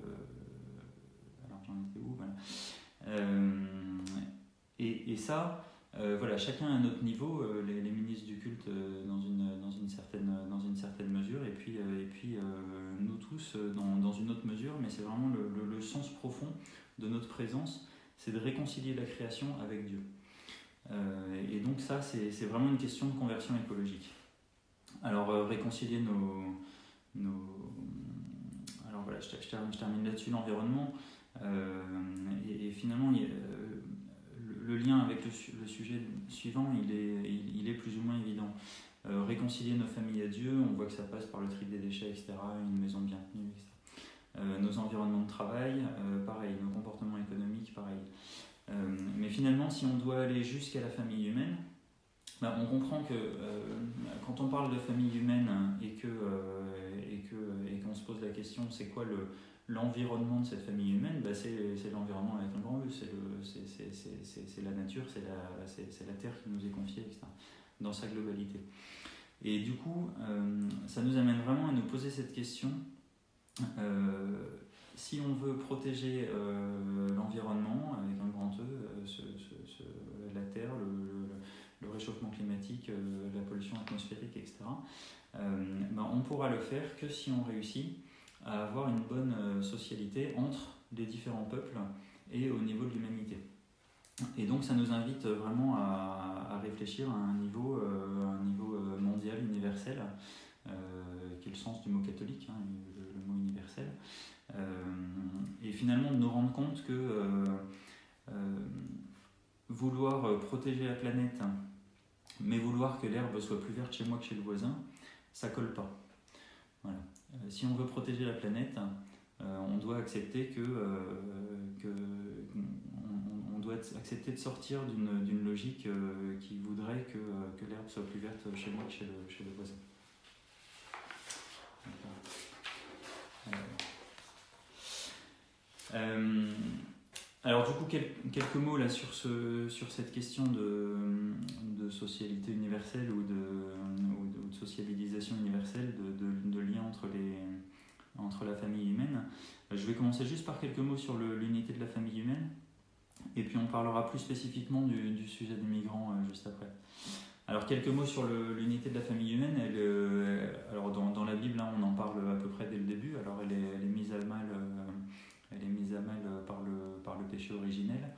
alors j'en étais où, voilà. Euh, et, et ça, euh, voilà, chacun à notre niveau, euh, les, les ministres du culte euh, dans, une, dans, une certaine, dans une certaine mesure, et puis, euh, et puis euh, nous tous euh, dans, dans une autre mesure, mais c'est vraiment le, le, le sens profond de notre présence, c'est de réconcilier la création avec Dieu. Euh, et donc ça, c'est, c'est vraiment une question de conversion écologique. Alors, euh, réconcilier nos, nos... Alors voilà, je, je, termine, je termine là-dessus, l'environnement. Euh, et, et finalement, il, euh, le, le lien avec le, le sujet suivant, il est, il, il est plus ou moins évident. Euh, réconcilier nos familles à Dieu, on voit que ça passe par le tri des déchets, et cetera, une maison bien tenue, et cetera. Euh, nos environnements de travail, euh, pareil, nos comportements économiques, pareil. Euh, mais finalement, si on doit aller jusqu'à la famille humaine, ben, on comprend que euh, quand on parle de famille humaine et, que, euh, et, que, et qu'on se pose la question c'est quoi le, l'environnement de cette famille humaine, ben c'est, c'est l'environnement avec un grand E, c'est, le, c'est, c'est, c'est, c'est, c'est la nature, c'est la, c'est, c'est la terre qui nous est confiée, et cetera, dans sa globalité. Et du coup, euh, ça nous amène vraiment à nous poser cette question. Euh, si on veut protéger euh, l'environnement avec un grand E, euh, ce, ce, ce, la terre, le, le le réchauffement climatique, euh, la pollution atmosphérique, et cetera, euh, ben on pourra le faire que si on réussit à avoir une bonne euh, socialité entre les différents peuples et au niveau de l'humanité. Et donc ça nous invite vraiment à, à réfléchir à un niveau, euh, un niveau mondial, universel, euh, qui est le sens du mot catholique, hein, le, le mot universel, euh, et finalement de nous rendre compte que euh, euh, vouloir protéger la planète, mais vouloir que l'herbe soit plus verte chez moi que chez le voisin, ça colle pas. Voilà. Euh, si on veut protéger la planète, euh, on doit accepter que, euh, que on, on doit accepter de sortir d'une, d'une logique euh, qui voudrait que, que l'herbe soit plus verte chez moi que chez le, chez le voisin. Euh, Alors du coup, quel, quelques mots là sur, ce, sur cette question de, de socialité universelle ou de, ou de, ou de sociabilisation universelle, de, de, de lien entre, les, entre la famille humaine. Je vais commencer juste par quelques mots sur le, l'unité de la famille humaine, et puis on parlera plus spécifiquement du, du sujet des migrants euh, juste après. Alors quelques mots sur le, l'unité de la famille humaine. Elle, euh, alors dans, dans la Bible, hein, on en parle à peu près dès le début. Alors elle est, elle est mise à mal... Euh, Elle est mise à mal par le, par le péché originel.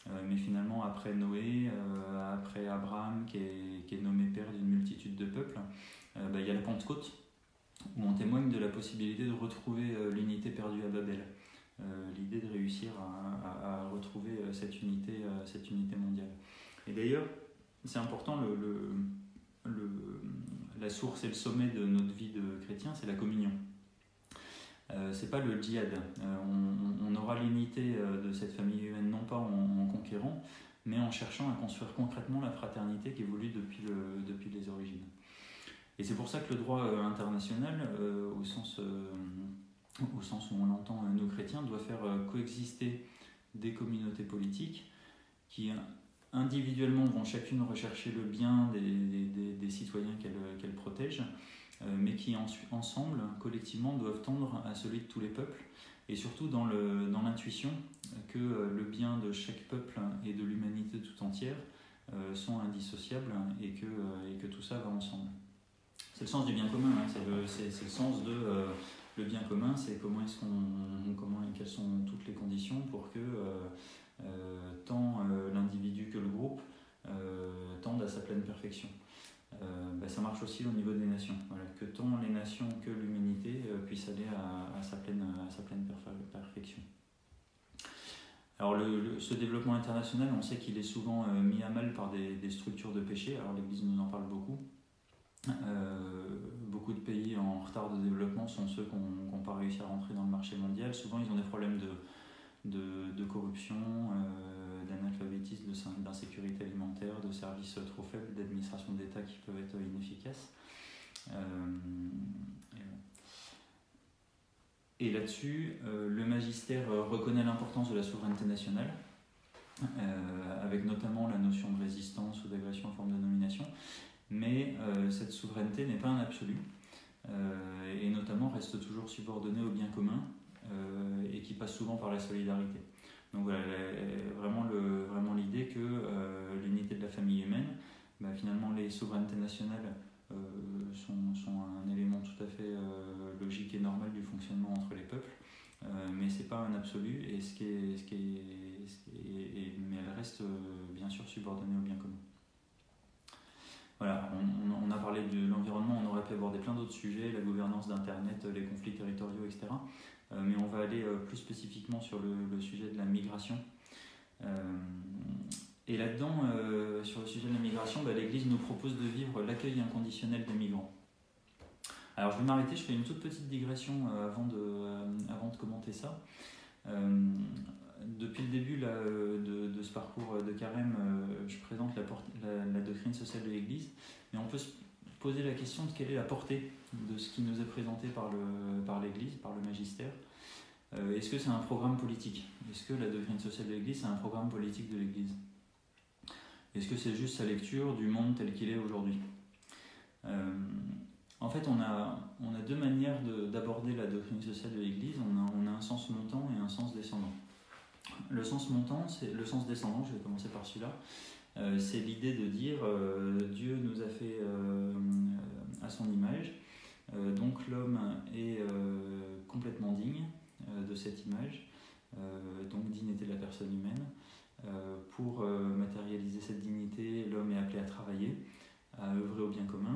Euh, mais finalement, après Noé, euh, après Abraham, qui est, qui est nommé père d'une multitude de peuples, euh, bah, il y a la Pentecôte, où on témoigne de la possibilité de retrouver euh, l'unité perdue à Babel. Euh, l'idée de réussir à, à, à retrouver euh, cette, unité, euh, cette unité mondiale. Et d'ailleurs, c'est important, le, le, le, la source et le sommet de notre vie de chrétien, c'est la communion. Euh, c'est pas le djihad. Euh, on, on aura l'unité euh, de cette famille humaine non pas en, en conquérant, mais en cherchant à construire concrètement la fraternité qui évolue depuis, le, depuis les origines. Et c'est pour ça que le droit euh, international, euh, au, sens, euh, au sens où on l'entend euh, nous chrétiens, doit faire euh, coexister des communautés politiques qui individuellement vont chacune rechercher le bien des, des, des, des citoyens qu'elles, qu'elles protègent, euh, mais qui en, ensemble, collectivement, doivent tendre à celui de tous les peuples, et surtout dans, le, dans l'intuition que euh, le bien de chaque peuple et de l'humanité tout entière euh, sont indissociables et que, euh, et que tout ça va ensemble. C'est le sens du bien commun, hein, c'est, le, c'est, c'est le sens de euh, le bien commun, c'est comment est-ce qu'on, comment, quelles sont toutes les conditions pour que euh, euh, tant euh, l'individu que le groupe euh, tendent à sa pleine perfection. Euh, bah, ça marche aussi au niveau des nations, voilà, que tant les nations que l'humanité euh, puissent aller à, à sa pleine, à sa pleine perfe- perfection. Alors le, le, ce développement international, on sait qu'il est souvent euh, mis à mal par des, des structures de péché, alors l'Église nous en parle beaucoup. Euh, beaucoup de pays en retard de développement sont ceux qui n'ont pas réussi à rentrer dans le marché mondial. Souvent ils ont des problèmes de, de, de corruption, euh, d'analphabétisme, de, d'insécurité alimentaire, de services trop faibles, d'administration d'État qui peuvent être inefficaces. Euh, et, et là-dessus, euh, le magistère reconnaît l'importance de la souveraineté nationale, euh, avec notamment la notion de résistance ou d'agression en forme de domination. Mais euh, cette souveraineté n'est pas un absolu, euh, et notamment reste toujours subordonnée au bien commun, euh, et qui passe souvent par la solidarité. Donc voilà, vraiment, le, vraiment l'idée que euh, l'unité de la famille humaine, bah, finalement les souverainetés nationales euh, sont, sont un élément tout à fait euh, logique et normal du fonctionnement entre les peuples, euh, mais c'est pas un absolu, et ce qui est, ce qui est, ce qui est, et, mais elle reste euh, bien sûr subordonnée au bien commun. Voilà, on, on a parlé de l'environnement, on aurait pu aborder plein d'autres sujets, la gouvernance d'Internet, les conflits territoriaux, et cetera. Euh, mais on va aller euh, plus spécifiquement sur le, le sujet de la migration. Euh, et là-dedans, euh, sur le sujet de la migration, bah, l'Église nous propose de vivre l'accueil inconditionnel des migrants. Alors je vais m'arrêter, je fais une toute petite digression euh, avant, de, euh, avant de commenter ça. Euh, Depuis le début là, de, de ce parcours de carême, euh, je présente la, porte, la, la doctrine sociale de l'Église, mais on peut se poser la question de quelle est la portée de ce qui nous est présenté par, le, par l'Église, par le magistère. Euh, est-ce que c'est un programme politique ? Est-ce que la doctrine sociale de l'Église, c'est un programme politique de l'Église ? Est-ce que c'est juste sa lecture du monde tel qu'il est aujourd'hui ? euh, En fait, on a, on a deux manières de, d'aborder la doctrine sociale de l'Église. On a, on a un sens montant et un sens descendant. Le sens montant, c'est le sens descendant, je vais commencer par celui-là, euh, c'est l'idée de dire euh, Dieu nous a fait euh, à son image, euh, donc l'homme est euh, complètement digne euh, de cette image, euh, donc dignité de la personne humaine. Euh, pour euh, matérialiser cette dignité, l'homme est appelé à travailler, à œuvrer au bien commun,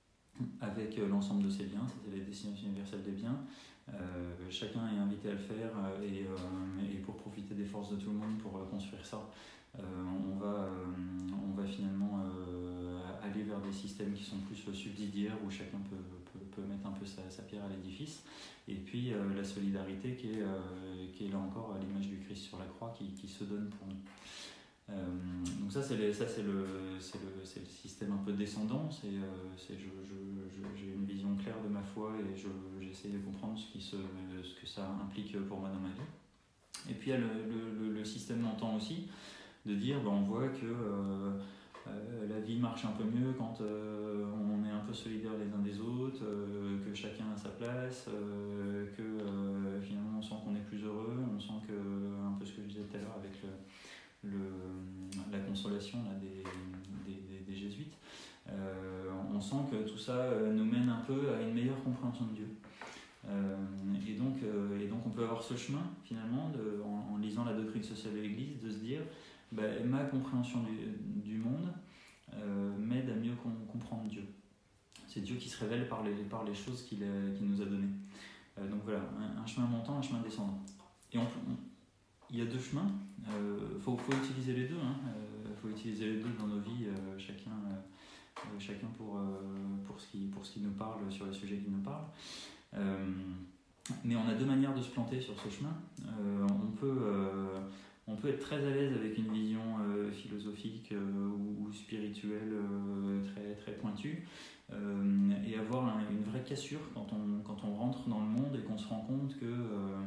avec euh, l'ensemble de ses biens, c'était la destination universelle des biens. Euh, chacun est invité à le faire euh, et, euh, et pour profiter des forces de tout le monde pour euh, construire ça, euh, on, va, euh, on va finalement euh, aller vers des systèmes qui sont plus subsidiaires où chacun peut, peut, peut mettre un peu sa, sa pierre à l'édifice. Et puis euh, la solidarité qui est, euh, qui est là encore à l'image du Christ sur la croix qui, qui se donne pour nous. Euh, donc ça c'est, les, ça c'est le, c'est le, c'est le système un peu descendant, c'est, euh, c'est je, je, je, j'ai une vision claire de ma foi et je, j'essaie de comprendre ce, qui se, ce que ça implique pour moi dans ma vie. Et puis il y a le, le, le système montant aussi, de dire ben, on voit que euh, euh, la vie marche un peu mieux quand euh, on est un peu solidaires les uns des autres, euh, que chacun a sa place, euh, que euh, finalement on sent qu'on est plus heureux, on sent que, un peu ce que je disais tout à l'heure avec le Le, la consolation là, des, des, des, des jésuites, euh, on sent que tout ça nous mène un peu à une meilleure compréhension de Dieu. Euh, et, donc, euh, et donc on peut avoir ce chemin, finalement, de, en, en lisant la doctrine sociale de l'Église, de se dire, bah, ma compréhension du, du monde euh, m'aide à mieux com- comprendre Dieu. C'est Dieu qui se révèle par les, par les choses qu'il, a, qu'il nous a données. Euh, donc voilà, un, un chemin montant, un chemin descendant. Et on, on, il y a deux chemins, il euh, faut, faut utiliser les deux, il hein. euh, faut utiliser les deux dans nos vies, euh, chacun, euh, chacun pour, euh, pour, ce qui, pour ce qui nous parle, sur les sujets qui nous parlent. Euh, mais on a deux manières de se planter sur ce chemin. Euh, on, peut, euh, on peut être très à l'aise avec une vision euh, philosophique euh, ou, ou spirituelle euh, très, très pointue, euh, et avoir un, une vraie cassure quand on, quand on rentre dans le monde et qu'on se rend compte que euh,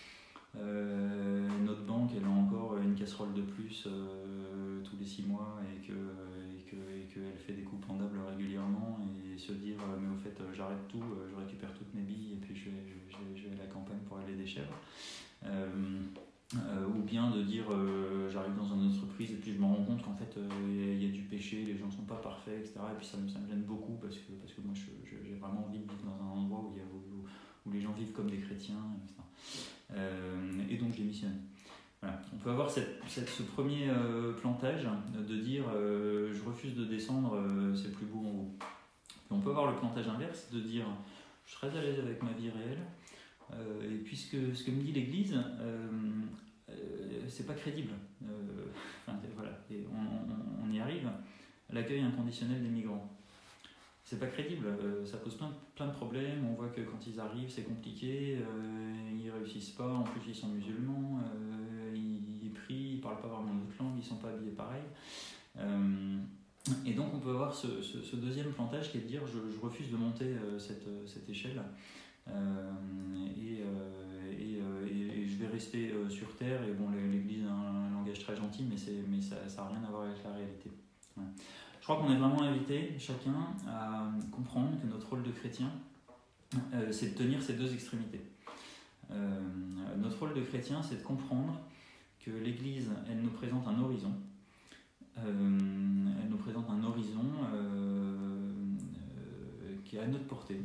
euh, notre banque elle a encore une casserole de plus euh, tous les six mois et que et que et qu'elle fait des coupes pendables régulièrement, et se dire euh, mais au fait euh, j'arrête tout, euh, je récupère toutes mes billes et puis je vais, je, vais, je vais à la campagne pour aller des chèvres, euh, euh, ou bien de dire euh, j'arrive dans une entreprise et puis je me rends compte qu'en fait il euh, y, y a du péché, les gens sont pas parfaits, etc., et puis ça me, ça me gêne beaucoup parce que, parce que moi je, je, j'ai vraiment envie de vivre dans un endroit où, y a, où, où les gens vivent comme des chrétiens, et cetera. Euh, et donc j'ai missionné. Voilà. On peut avoir cette, cette, ce premier euh, plantage de dire euh, je refuse de descendre, euh, c'est plus beau en haut. Puis on peut avoir le plantage inverse de dire je suis très à l'aise avec ma vie réelle, euh, et puis ce que, ce que me dit l'Église, euh, euh, c'est pas crédible. Euh, enfin, voilà. Et on, on, on y arrive. L'accueil inconditionnel des migrants. C'est pas crédible, euh, ça pose plein, plein de problèmes, on voit que quand ils arrivent c'est compliqué, euh, ils réussissent pas, en plus ils sont musulmans, euh, ils, ils prient, ils parlent pas vraiment notre langue, ils sont pas habillés pareil. Euh, et donc on peut avoir ce, ce, ce deuxième plantage qui est de dire je, je refuse de monter euh, cette, cette échelle, euh, et, euh, et, euh, et, et je vais rester euh, sur terre, et bon l'Église a un, un langage très gentil mais, c'est, mais ça n'a rien à voir avec la réalité. Ouais. Je crois qu'on est vraiment invité, chacun, à comprendre que notre rôle de chrétien, euh, c'est de tenir ces deux extrémités. Euh, notre rôle de chrétien, c'est de comprendre que l'Église, elle nous présente un horizon. Euh, elle nous présente un horizon euh, euh, qui est à notre portée,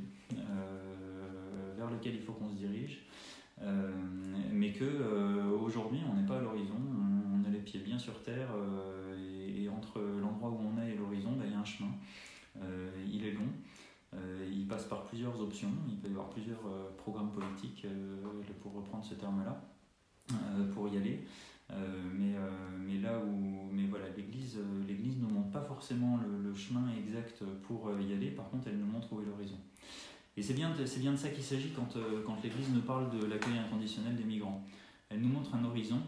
euh, vers lequel il faut qu'on se dirige. Euh, mais que euh, aujourd'hui, on n'est pas à l'horizon, on, on a les pieds bien sur terre. Euh, Et entre l'endroit où on est et l'horizon, bah, il y a un chemin. Euh, il est long, euh, il passe par plusieurs options, il peut y avoir plusieurs euh, programmes politiques, euh, pour reprendre ce terme-là, euh, pour y aller. Euh, mais, euh, mais là où mais voilà, l'Église euh, l'Église ne nous montre pas forcément le, le chemin exact pour y aller, par contre elle nous montre où est l'horizon. Et c'est bien de, c'est bien de ça qu'il s'agit quand, euh, quand l'Église nous parle de l'accueil inconditionnel des migrants. Elle nous montre un horizon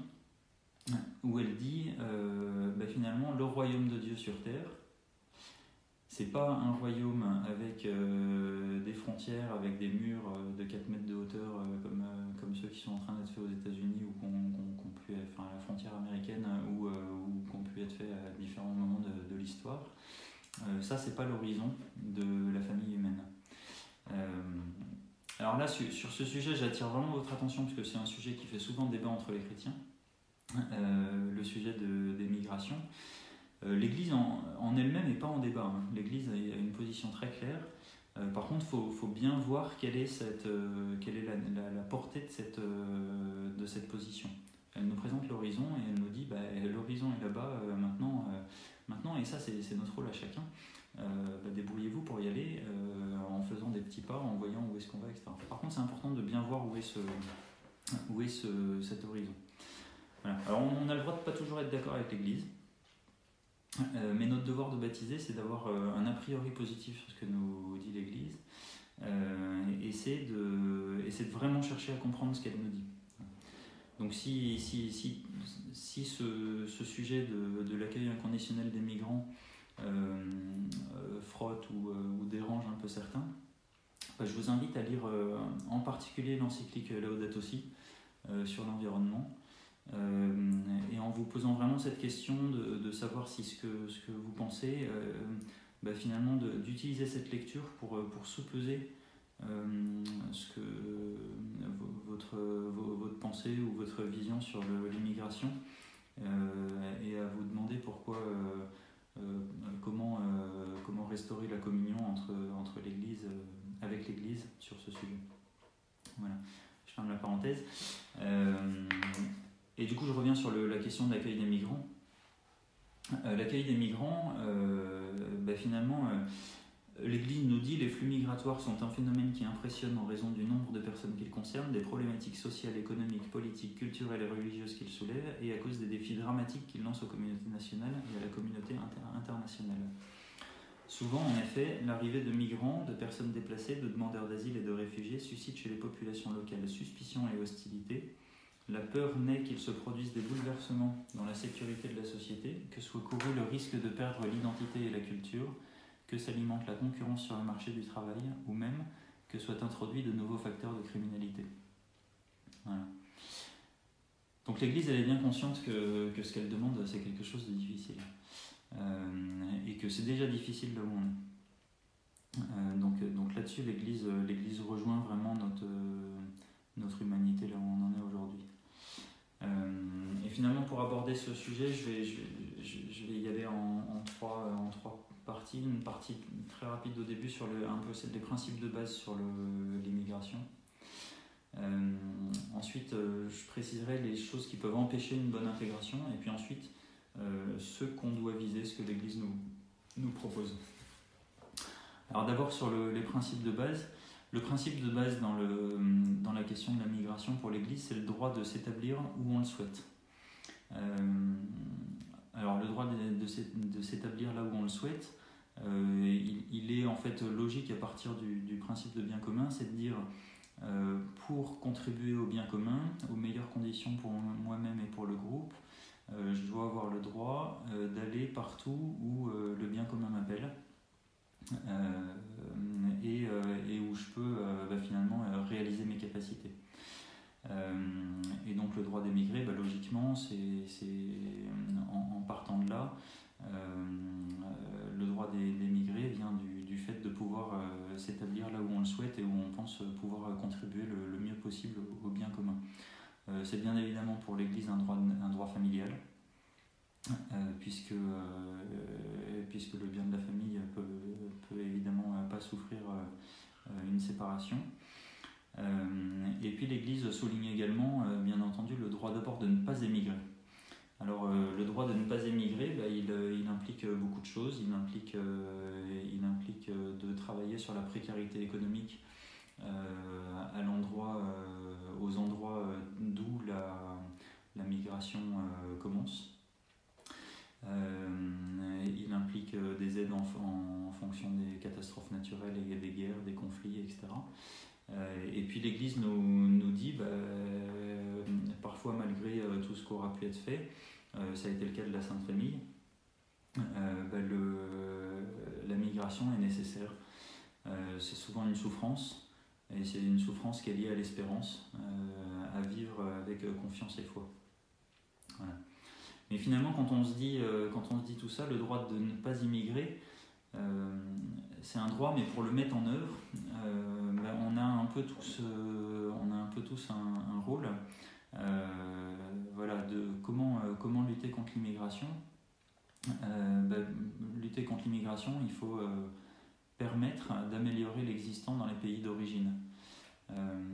où elle dit euh, bah finalement le royaume de Dieu sur terre, c'est pas un royaume avec euh, des frontières, avec des murs euh, de quatre mètres de hauteur euh, comme, euh, comme ceux qui sont en train d'être faits aux États-Unis ou qu'on, qu'on, qu'on pu, enfin, à la frontière américaine, ou, euh, ou qu'on pu être fait à différents moments de, de l'histoire. Euh, ça, c'est pas l'horizon de la famille humaine. Euh, alors là, sur, sur ce sujet, j'attire vraiment votre attention parce que c'est un sujet qui fait souvent débat entre les chrétiens. Euh, le sujet de, des migrations. Euh, L'Église en, en elle-même n'est pas en débat. Hein. L'Église a une position très claire. Euh, par contre, il faut, faut bien voir quelle est, cette, euh, quelle est la, la, la portée de cette, euh, de cette position. Elle nous présente l'horizon et elle nous dit bah, l'horizon est là-bas euh, maintenant, euh, maintenant, et ça c'est, c'est notre rôle à chacun. Euh, bah, débrouillez-vous pour y aller euh, en faisant des petits pas, en voyant où est-ce qu'on va, et cetera. Par contre, c'est important de bien voir où est, ce, où est ce, cet horizon. Voilà. Alors on a le droit de ne pas toujours être d'accord avec l'Église, euh, mais notre devoir de baptiser, c'est d'avoir euh, un a priori positif sur ce que nous dit l'Église, euh, et, c'est de, et c'est de vraiment chercher à comprendre ce qu'elle nous dit. Donc si, si, si, si ce, ce sujet de, de l'accueil inconditionnel des migrants euh, euh, frotte ou, euh, ou dérange un peu certains, bah, je vous invite à lire euh, en particulier l'encyclique Laudato Si euh, sur l'environnement. Euh, et en vous posant vraiment cette question de, de savoir si ce que, ce que vous pensez, euh, bah finalement de, d'utiliser cette lecture pour, pour sous-peser euh, ce que, votre, votre pensée ou votre vision sur le, l'immigration, euh, et à vous demander pourquoi, euh, euh, comment, euh, comment restaurer la communion entre, entre l'Église, euh, avec l'Église sur ce sujet. Voilà. ferme la parenthèse. Euh, et du coup, je reviens sur le, la question de l'accueil des migrants. Euh, l'accueil des migrants, euh, bah, finalement, euh, l'Église nous dit les flux migratoires sont un phénomène qui impressionne en raison du nombre de personnes qu'ils concernent, des problématiques sociales, économiques, politiques, culturelles et religieuses qu'ils soulèvent, et à cause des défis dramatiques qu'ils lancent aux communautés nationales et à la communauté inter- internationale. Souvent, en effet, l'arrivée de migrants, de personnes déplacées, de demandeurs d'asile et de réfugiés suscite chez les populations locales suspicion et hostilité. La peur naît qu'il se produise des bouleversements dans la sécurité de la société, que soit couru le risque de perdre l'identité et la culture, que s'alimente la concurrence sur le marché du travail, ou même que soient introduits de nouveaux facteurs de criminalité. Voilà. Donc l'Église, elle est bien consciente que, que ce qu'elle demande, c'est quelque chose de difficile. Euh, et que c'est déjà difficile là où on est. Euh, donc, donc là-dessus, l'Église, l'Église rejoint vraiment notre, notre humanité là où on en est aujourd'hui. Euh, et finalement, pour aborder ce sujet, je vais, je vais, je vais y aller en, en, trois, en trois parties. Une partie très rapide au début sur le, un peu les principes de base sur le, l'immigration. Euh, ensuite, euh, je préciserai les choses qui peuvent empêcher une bonne intégration. Et puis ensuite, Euh, ce qu'on doit viser, ce que l'Église nous, nous propose. Alors d'abord sur le, les principes de base. Le principe de base dans, le, dans la question de la migration pour l'Église, c'est le droit de s'établir où on le souhaite. Euh, alors le droit de, de, de s'établir là où on le souhaite, euh, il, il est en fait logique à partir du, du principe de bien commun, c'est de dire euh, pour contribuer au bien commun, aux meilleures conditions pour moi-même et pour le groupe, Euh, je dois avoir le droit euh, d'aller partout où euh, le bien commun m'appelle euh, et, euh, et où je peux euh, bah, finalement euh, réaliser mes capacités. Euh, et donc le droit d'émigrer, bah, logiquement, c'est, c'est en, en partant de là, euh, le droit d'émigrer vient du, du fait de pouvoir euh, s'établir là où on le souhaite et où on pense pouvoir contribuer le, le mieux possible au, au bien commun. Euh, c'est bien évidemment pour l'Église un droit, un droit familial, euh, puisque, euh, puisque le bien de la famille peut, peut évidemment pas souffrir euh, une séparation. Euh, et puis l'Église souligne également, euh, bien entendu, le droit d'abord de ne pas émigrer. Alors euh, le droit de ne pas émigrer, bah, il, il implique beaucoup de choses. Il implique, euh, il implique de travailler sur la précarité économique Euh, à l'endroit, euh, aux endroits d'où la, la migration euh, commence. Euh, il implique des aides en, en, en fonction des catastrophes naturelles et des guerres, des conflits, et cetera. Euh, et puis l'Église nous, nous dit, bah, euh, parfois malgré euh, tout ce qui aura pu être fait, euh, ça a été le cas de la Sainte Famille, euh, bah, le, la migration est nécessaire. Euh, c'est souvent une souffrance. Et c'est une souffrance qui est liée à l'espérance, euh, à vivre avec confiance et foi. Voilà. Mais finalement, quand on se dit, euh, quand on se dit tout ça, le droit de ne pas immigrer, euh, c'est un droit, mais pour le mettre en œuvre, euh, ben on a un peu tous, euh, on a un peu tous un, un rôle. Euh, voilà, de comment, euh, comment lutter contre l'immigration. Euh, ben, lutter contre l'immigration, il faut euh, permettre d'améliorer l'existant dans les pays d'origine. Euh,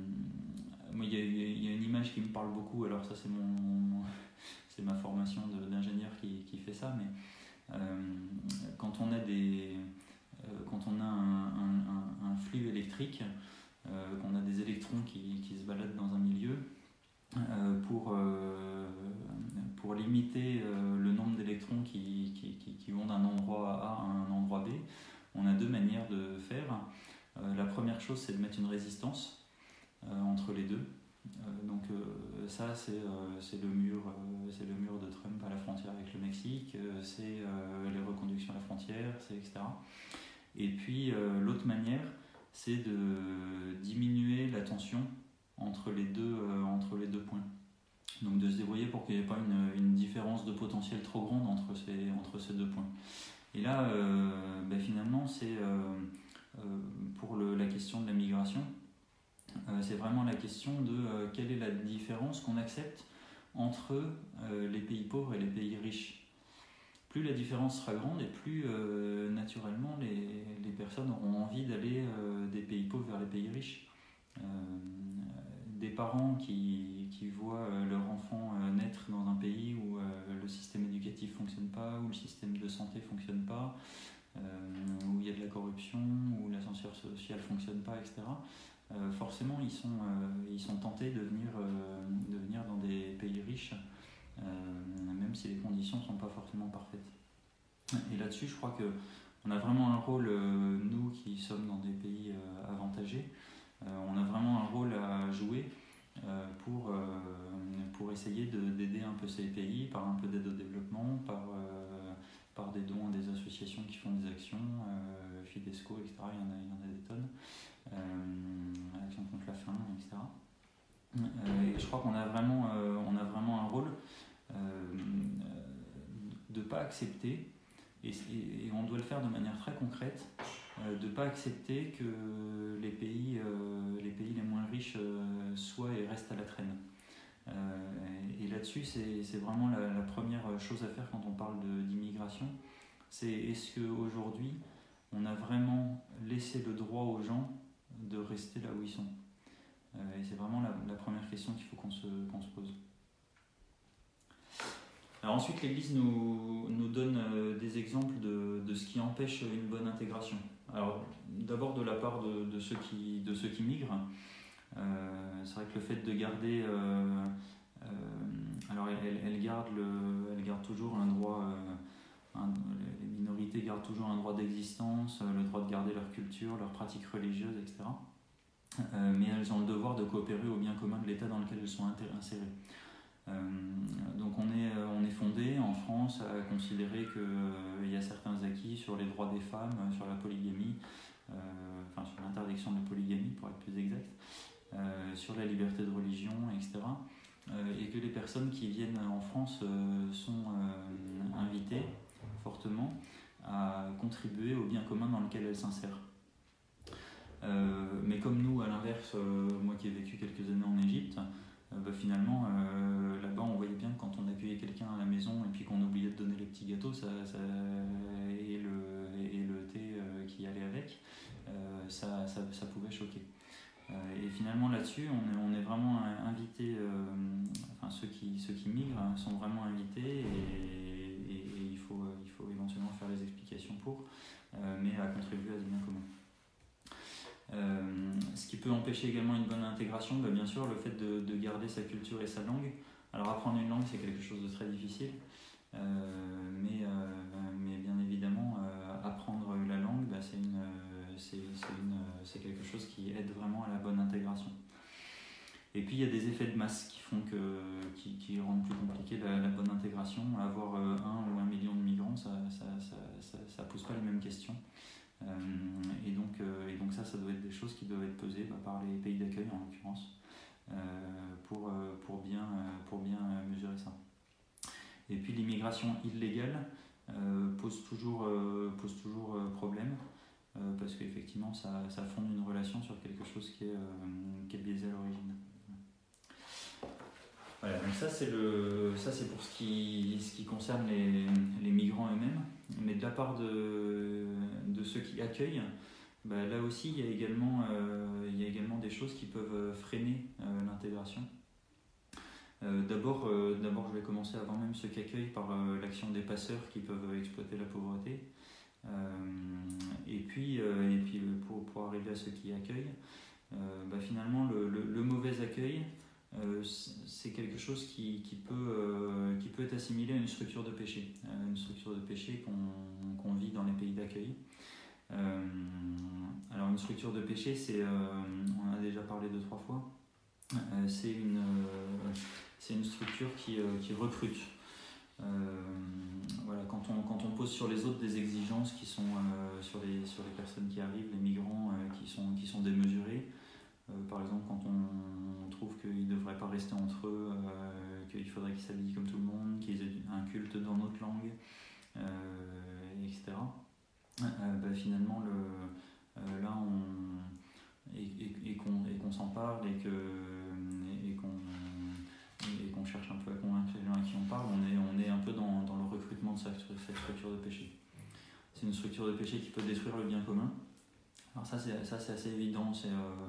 moi, il y, y a une image qui me parle beaucoup, alors ça c'est, mon, mon, c'est ma formation de, d'ingénieur qui, qui fait ça, mais euh, quand on a, des, euh, quand on a un, un, un, un flux électrique, euh, qu'on a des électrons qui, qui se baladent dans un milieu, euh, pour, euh, pour limiter euh, le nombre d'électrons qui, qui, qui, qui vont d'un endroit A à un endroit B, on a deux manières de faire. Euh, la première chose, c'est de mettre une résistance euh, entre les deux. Euh, donc euh, ça, c'est, euh, c'est, le mur, euh, c'est le mur de Trump à la frontière avec le Mexique, euh, c'est euh, les reconductions à la frontière, c'est et cetera. Et puis euh, l'autre manière, c'est de diminuer la tension entre les deux, euh, entre les deux points. Donc de se débrouiller pour qu'il n'y ait pas une, une différence de potentiel trop grande entre ces, entre ces deux points. Et là, euh, ben finalement, c'est euh, euh, pour le, la question de la migration, euh, c'est vraiment la question de euh, quelle est la différence qu'on accepte entre euh, les pays pauvres et les pays riches. Plus la différence sera grande et plus euh, naturellement les, les personnes auront envie d'aller euh, des pays pauvres vers les pays riches. Euh, des parents qui, qui voient euh, leur enfant euh, naître dans un pays où euh, le système éducatif ne fonctionne pas, où le système de santé ne fonctionne pas, euh, où il y a de la corruption, où l'ascenseur social ne fonctionne pas, et cetera. Euh, forcément, ils sont, euh, ils sont tentés de venir, euh, de venir dans des pays riches, euh, même si les conditions ne sont pas forcément parfaites. Et là-dessus, je crois qu'on a vraiment un rôle, euh, nous qui sommes dans des pays euh, avantagés, euh, on a vraiment un rôle à jouer euh, pour, euh, pour essayer de, d'aider un peu ces pays par un peu d'aide au développement, par, euh, par des dons à des associations qui font des actions, euh, Fidesco, et cetera. Il y en a, il y en a des tonnes, euh, Action contre la faim, et cetera. Euh, et je crois qu'on a vraiment, euh, on a vraiment un rôle euh, de ne pas accepter. Et, et, et on doit le faire de manière très concrète, euh, de ne pas accepter que les pays, euh, les pays les moins riches euh, soient et restent à la traîne. Euh, et, et là-dessus, c'est, c'est vraiment la, la première chose à faire quand on parle de, d'immigration. C'est est-ce qu'aujourd'hui, on a vraiment laissé le droit aux gens de rester là où ils sont ? euh, Et c'est vraiment la, la première question qu'il faut qu'on se, qu'on se pose. Alors ensuite, l'Église nous, nous donne euh, des exemples de, de ce qui empêche une bonne intégration. Alors d'abord de la part de, de, ceux, qui, de ceux qui migrent, euh, c'est vrai que le fait de garder, euh, euh, alors elle, elle, garde le, elle garde toujours un droit, euh, un, les minorités gardent toujours un droit d'existence, le droit de garder leur culture, leurs pratiques religieuses, et cetera. Euh, mais elles ont le devoir de coopérer au bien commun de l'État dans lequel elles sont insérées. Euh, donc on est, on est fondé en France à considérer qu'il euh, y a certains acquis sur les droits des femmes, sur la polygamie, euh, enfin sur l'interdiction de la polygamie pour être plus exact, euh, sur la liberté de religion, et cetera. Euh, et que les personnes qui viennent en France euh, sont euh, invitées fortement à contribuer au bien commun dans lequel elles s'insèrent. Euh, mais comme nous, à l'inverse, euh, moi qui ai vécu quelques années en Égypte, euh, bah finalement, euh, là-bas, on voyait bien que quand on accueillait quelqu'un à la maison et puis qu'on oubliait de donner les petits gâteaux ça, ça, et, le, et le thé euh, qui allait avec, euh, ça, ça, ça pouvait choquer. Euh, et finalement, là-dessus, on est, on est vraiment invités, euh, enfin ceux qui, ceux qui migrent sont vraiment invités et, et, et il, faut, il faut éventuellement faire les explications pour, euh, mais à contribuer à des biens communs. Euh, ce qui peut empêcher également une bonne intégration, bah bien sûr le fait de, de garder sa culture et sa langue. Alors apprendre une langue c'est quelque chose de très difficile, euh, mais, euh, mais bien évidemment euh, apprendre la langue bah, c'est, une, c'est, c'est, une, c'est quelque chose qui aide vraiment à la bonne intégration. Et puis il y a des effets de masse qui font que, qui, qui rendent plus compliqué la, la bonne intégration. Avoir euh, un ou un million de migrants, ça ça, ça, ça, ça pose pas les mêmes questions. Euh, et, donc, euh, et donc ça, ça doit être des choses qui doivent être pesées bah, par les pays d'accueil en l'occurrence euh, pour, euh, pour, bien, euh, pour bien euh, mesurer ça. Et puis l'immigration illégale euh, pose toujours, euh, pose toujours euh, problème euh, parce qu'effectivement ça, ça fonde une relation sur quelque chose qui est, euh, qui est biaisé à l'origine. Voilà, donc ça c'est, le, ça c'est pour ce qui, ce qui concerne les, les migrants eux-mêmes. Mais de la part de, de ceux qui accueillent, bah là aussi il y, a également, euh, il y a également des choses qui peuvent freiner euh, l'intégration. Euh, d'abord, euh, d'abord, je vais commencer avant même ceux qui accueillent par euh, l'action des passeurs qui peuvent exploiter la pauvreté. Euh, et puis, euh, et puis pour, pour arriver à ceux qui accueillent, euh, bah finalement le, le, le mauvais accueil, Euh, c'est quelque chose qui, qui, peut, euh, qui peut être assimilé à une structure de péché, euh, une structure de péché qu'on, qu'on vit dans les pays d'accueil. Euh, alors une structure de péché, c'est, euh, on en a déjà parlé deux trois fois, euh, c'est, une, euh, c'est une structure qui, euh, qui recrute. Euh, voilà, quand, on, quand on pose sur les autres des exigences qui sont euh, sur, les, sur les personnes qui arrivent, les migrants euh, qui, sont, qui sont démesurés. Euh, par exemple, quand on trouve qu'ils ne devraient pas rester entre eux, euh, qu'il faudrait qu'ils s'habillent comme tout le monde, qu'ils aient un culte dans notre langue, euh, et cetera. Euh, bah, finalement, le, euh, là, on, et, et, et, qu'on, et qu'on s'en parle et, que, et, et, qu'on, et qu'on cherche un peu à convaincre les gens à qui on parle, on est, on est un peu dans, dans le recrutement de cette, cette structure de péché. C'est une structure de péché qui peut détruire le bien commun. Alors ça, c'est, ça, c'est assez évident. C'est, euh,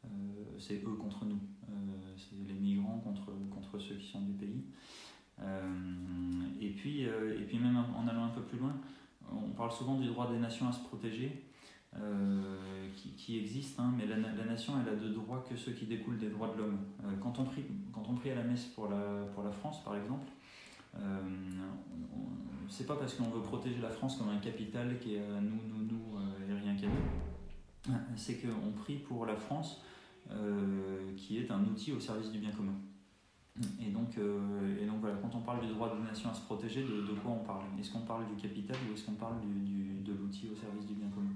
c'est eux contre nous, euh, c'est les migrants contre, contre ceux qui sont du pays. Euh, et, puis, euh, et puis même en allant un peu plus loin, on parle souvent du droit des nations à se protéger, euh, qui, qui existe, hein, mais la, la nation elle a de droits que ceux qui découlent des droits de l'homme. Euh, quand, on prie, quand on prie à la messe pour la, pour la France par exemple, euh, c'est pas parce qu'on veut protéger la France comme un capital qui est à nous, nous, nous euh, et rien qu'à nous, c'est qu'on prie pour la France euh, qui est un outil au service du bien commun. Et donc, euh, et donc voilà, quand on parle du droit des nations à se protéger, de, de quoi on parle? Est-ce qu'on parle du capital ou est-ce qu'on parle du, du, de l'outil au service du bien commun?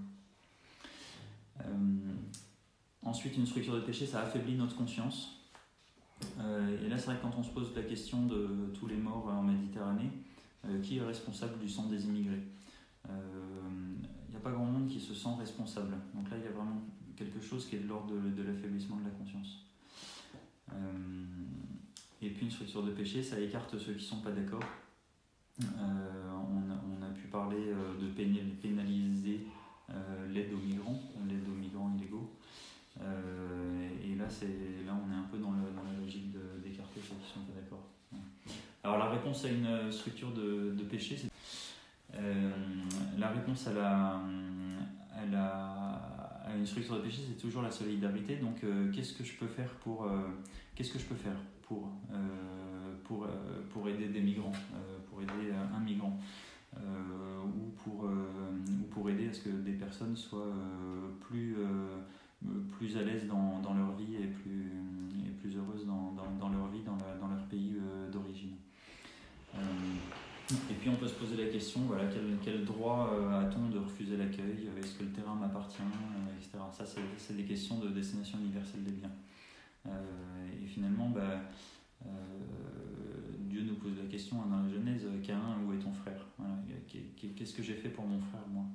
euh, Ensuite, une structure de péché, ça affaiblit notre conscience. Euh, et là, c'est vrai que quand on se pose la question de tous les morts en Méditerranée, euh, qui est responsable du sang des immigrés? Il euh, n'y a pas grand monde qui se sent responsable. Donc là, il y a vraiment quelque chose qui est de l'ordre de, de l'affaiblissement de la conscience. Euh, Et puis une structure de péché, ça écarte ceux qui ne sont pas d'accord. Euh, on, a, on a pu parler de pénaliser euh, l'aide aux migrants, l'aide aux migrants illégaux. Euh, et là, c'est, là, on est un peu dans, le, dans la logique de, d'écarter ceux qui ne sont pas d'accord. Alors la réponse à une structure de, de péché, c'est... Euh, la réponse à, la, à, la, à une structure de péché, c'est toujours la solidarité. Donc, euh, qu'est-ce que je peux faire pour, euh, qu'est-ce que je peux faire pour, euh, pour, euh, pour aider des migrants, euh, pour aider un migrant, euh, ou, pour, euh, ou pour aider à ce que des personnes soient euh, plus, euh, plus à l'aise dans, dans leur vie et plus, et plus heureuses dans, dans, dans leur vie, dans, la, dans leur pays euh, d'origine. Euh, Et puis on peut se poser la question, voilà, quel, quel droit euh, a-t-on de refuser l'accueil? Est-ce que le terrain m'appartient, euh, et cetera. Ça, c'est, c'est des questions de destination universelle des biens. Euh, et finalement, bah, euh, Dieu nous pose la question hein, dans la Genèse, Caïn, où est ton frère? Voilà, qu'est-ce que j'ai fait pour mon frère, moi?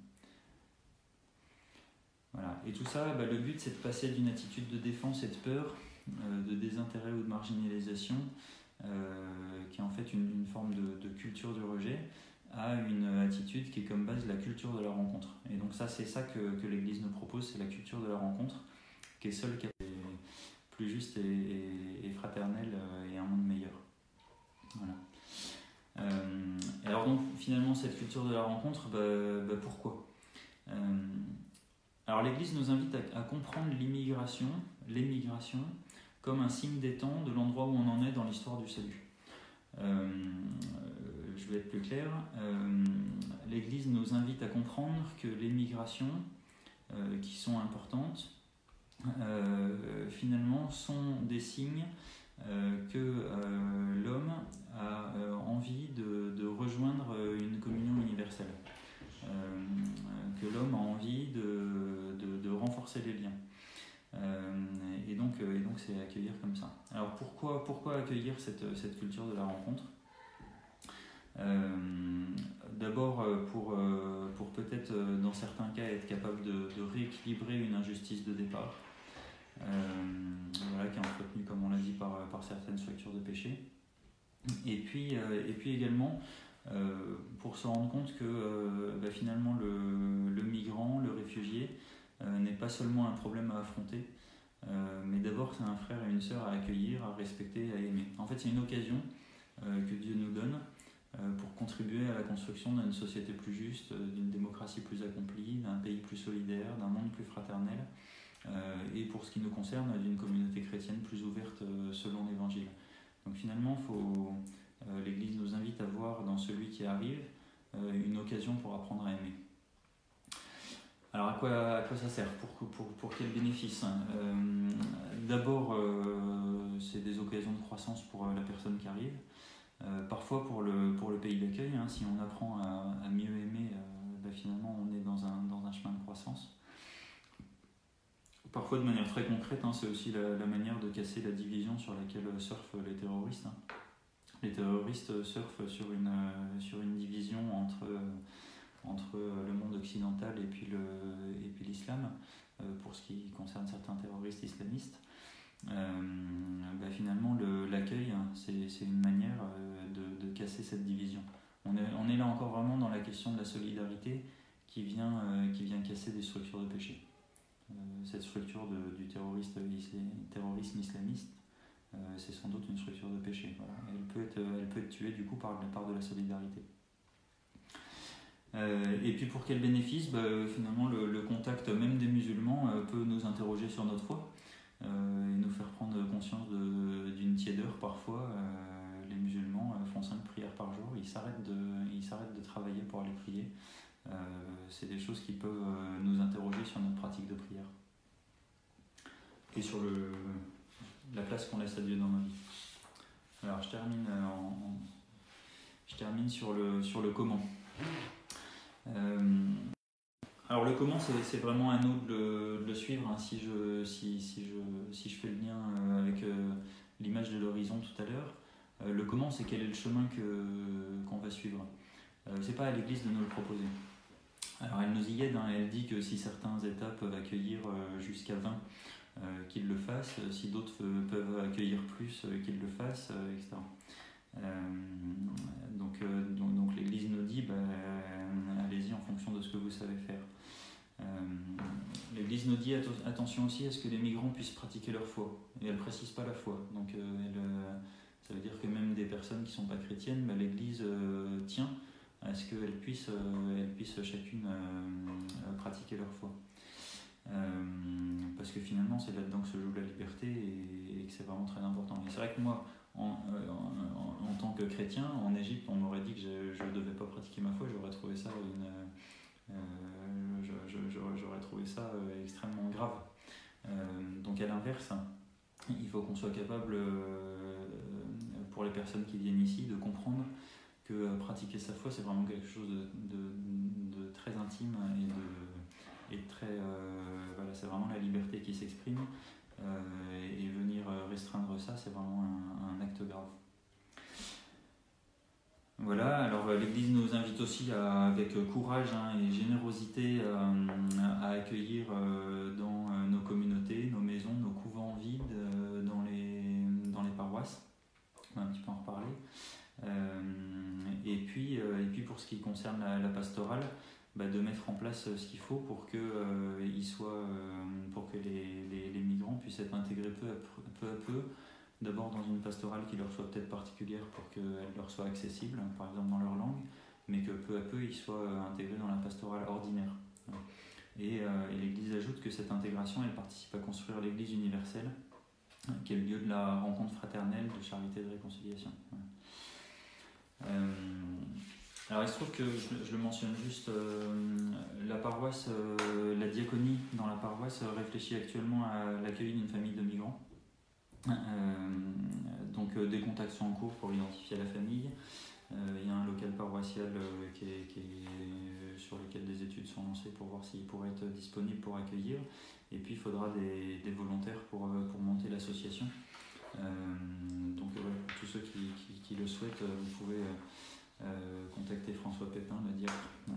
Voilà. Et tout ça, bah, le but, c'est de passer d'une attitude de défense et de peur, euh, de désintérêt ou de marginalisation, Euh, qui est en fait une, une forme de, de culture du rejet, à une attitude qui est comme base la culture de la rencontre. Et donc ça, c'est ça que, que l'Église nous propose, c'est la culture de la rencontre, qui est seule, qui est plus juste et, et, et fraternelle et un monde meilleur. Voilà. Euh, alors donc finalement, cette culture de la rencontre, bah, bah pourquoi euh, Alors l'Église nous invite à, à comprendre l'immigration, l'émigration, comme un signe des temps, de l'endroit où on en est dans l'histoire du salut. Euh, je vais être plus clair. Euh, L'Église nous invite à comprendre que les migrations, euh, qui sont importantes, euh, finalement sont des signes euh, que euh, l'homme a euh, envie de, de rejoindre une communion universelle, euh, que l'homme a envie de, de, de renforcer les liens. Euh, et, donc, et donc c'est accueillir comme ça. Alors pourquoi, pourquoi accueillir cette, cette culture de la rencontre? euh, D'abord pour, pour peut-être dans certains cas être capable de, de rééquilibrer une injustice de départ, euh, voilà, qui est entretenue comme on l'a dit par, par certaines structures de péché. Et puis, euh, et puis également euh, pour se rendre compte que euh, bah, finalement le, le migrant, le réfugié, Euh, n'est pas seulement un problème à affronter, euh, mais d'abord c'est un frère et une sœur à accueillir, à respecter, à aimer. En fait, c'est une occasion euh, que Dieu nous donne euh, pour contribuer à la construction d'une société plus juste, d'une démocratie plus accomplie, d'un pays plus solidaire, d'un monde plus fraternel, euh, et pour ce qui nous concerne, d'une communauté chrétienne plus ouverte euh, selon l'Évangile. Donc finalement, faut, euh, l'Église nous invite à voir dans celui qui arrive euh, une occasion pour apprendre à aimer. Alors à quoi, à quoi ça sert? Pour, pour, pour quel bénéfice? euh, D'abord, euh, c'est des occasions de croissance pour la personne qui arrive. Euh, parfois pour le, pour le pays d'accueil, hein, si on apprend à, à mieux aimer, euh, bah finalement on est dans un, dans un chemin de croissance. Parfois de manière très concrète, hein, c'est aussi la, la manière de casser la division sur laquelle surfent les terroristes. Hein. Les terroristes surfent sur une, sur une division entre... entre le monde occidental et puis, le, et puis l'islam, euh, pour ce qui concerne certains terroristes islamistes. Euh, bah finalement, le, l'accueil, hein, c'est, c'est une manière euh, de, de casser cette division. On est, on est là encore vraiment dans la question de la solidarité qui vient, euh, qui vient casser des structures de péché. cette structure de, du terroriste, terrorisme islamiste, euh, c'est sans doute une structure de péché. Voilà. Elle, peut être, elle peut être tuée du coup par, par de la solidarité. Euh, et puis pour quel bénéfice, bah, finalement le, le contact même des musulmans euh, peut nous interroger sur notre foi euh, et nous faire prendre conscience de, d'une tiédeur parfois. Euh, les musulmans euh, font cinq prières par jour, ils s'arrêtent de, ils s'arrêtent de travailler pour aller prier. Euh, c'est des choses qui peuvent euh, nous interroger sur notre pratique de prière et sur le, la place qu'on laisse à Dieu dans nos vies. Alors je termine, en, en, je termine sur, le, sur le comment. Euh, alors le comment, c'est, c'est vraiment à nous de le, de le suivre. Hein, si, je, si, si, je, si je fais le lien avec euh, l'image de l'horizon tout à l'heure, euh, le comment, c'est quel est le chemin que, qu'on va suivre. Euh, c'est pas à l'Église de nous le proposer. Alors elle nous y aide, hein, elle dit que si certains États peuvent accueillir euh, jusqu'à vingt, euh, qu'ils le fassent, si d'autres peuvent accueillir plus, euh, qu'ils le fassent, euh, et cetera. Euh, donc, euh, donc, donc l'Église nous dit, bah, euh, allez-y en fonction de ce que vous savez faire. Euh, L'Église nous dit att- attention aussi à ce que les migrants puissent pratiquer leur foi, et elle ne précise pas la foi. Donc euh, elle, euh, ça veut dire que même des personnes qui ne sont pas chrétiennes, bah, l'Église euh, tient à ce qu'elles puissent, euh, elles puissent chacune euh, pratiquer leur foi. Euh, parce que finalement c'est là-dedans que se joue la liberté et, et que c'est vraiment très important. Et c'est vrai que moi, en, en, en, en tant que chrétien, en Égypte, on m'aurait dit que je ne devais pas pratiquer ma foi, j'aurais trouvé ça, une, euh, je, je, j'aurais, j'aurais trouvé ça euh, extrêmement grave. Euh, donc à l'inverse, il faut qu'on soit capable, euh, pour les personnes qui viennent ici, de comprendre que euh, pratiquer sa foi, c'est vraiment quelque chose de, de, de très intime et de, et de très... Euh, voilà, c'est vraiment la liberté qui s'exprime. Euh, et, et venir restreindre ça, c'est vraiment un, un acte grave. Voilà, alors l'Église nous invite aussi à, avec courage hein, et générosité euh, à accueillir euh, dans nos communautés, nos maisons, nos couvents vides, euh, dans, les, dans les paroisses. On va un petit peu en reparler. Euh, et, puis, euh, et puis pour ce qui concerne la, la pastorale, bah, de mettre en place ce qu'il faut pour que, euh, il soit, euh, pour que les, les, les migrants puissent être intégrés peu à peu, à peu d'abord dans une pastorale qui leur soit peut-être particulière pour qu'elle leur soit accessible, par exemple dans leur langue, mais que peu à peu ils soient intégrés dans la pastorale ordinaire. Et, euh, et l'Église ajoute que cette intégration, elle participe à construire l'Église universelle, qui est le lieu de la rencontre fraternelle, de charité et de réconciliation. Euh, alors il se trouve que, je, je le mentionne juste, euh, la paroisse, euh, la diaconie dans la paroisse réfléchit actuellement à l'accueil d'une famille de migrants. Euh, donc euh, des contacts sont en cours pour identifier la famille. Il euh, y a un local paroissial euh, qui est, qui est, sur lequel des études sont lancées pour voir s'il pourrait être disponible pour accueillir. Et puis il faudra des, des volontaires pour, pour monter l'association. Euh, donc euh, ouais, tous ceux qui, qui, qui le souhaitent, vous pouvez euh, contacter François Pépin, le diacre. Ouais.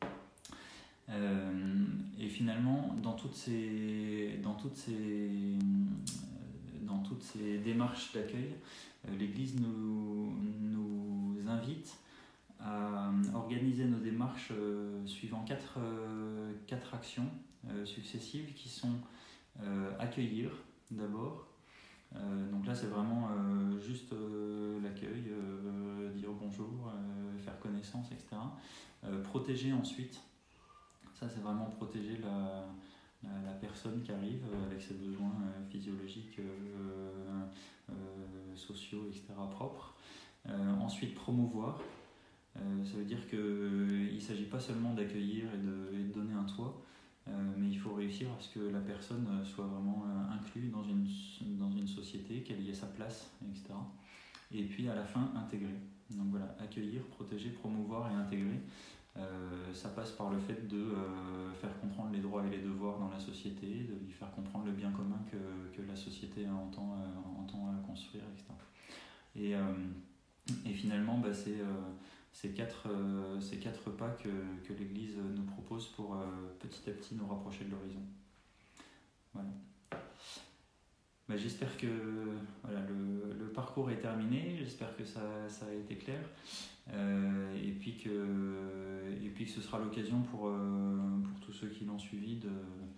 Euh, et finalement, dans toutes ces, dans toutes ces, dans toutes ces démarches d'accueil, euh, l'Église nous, nous invite à organiser nos démarches euh, suivant quatre, euh, quatre actions euh, successives qui sont euh, accueillir d'abord. Euh, donc là c'est vraiment euh, juste euh, l'accueil, euh, dire bonjour, euh, faire connaissance, et cetera. Euh, protéger ensuite, ça c'est vraiment protéger la, la, la personne qui arrive avec ses besoins euh, physiologiques, euh, euh, sociaux, et cetera propres. Euh, ensuite promouvoir, euh, ça veut dire qu'il ne s'agit pas seulement d'accueillir et de, et de donner un toit, Euh, mais il faut réussir à ce que la personne soit vraiment euh, inclue dans une, dans une société, qu'elle y ait sa place, et cetera. Et puis à la fin, intégrer. Donc voilà, accueillir, protéger, promouvoir et intégrer. Euh, ça passe par le fait de euh, faire comprendre les droits et les devoirs dans la société, de lui faire comprendre le bien commun que, que la société entend, euh, entend euh, construire, et cetera. Et, euh, et finalement, bah, c'est... Euh, Ces quatre, euh, ces quatre pas que, que l'Église nous propose pour euh, petit à petit nous rapprocher de l'horizon. Voilà. Bah, j'espère que voilà, le, le parcours est terminé, j'espère que ça, ça a été clair, euh, et, puis que, et puis que ce sera l'occasion pour, euh, pour tous ceux qui l'ont suivi de,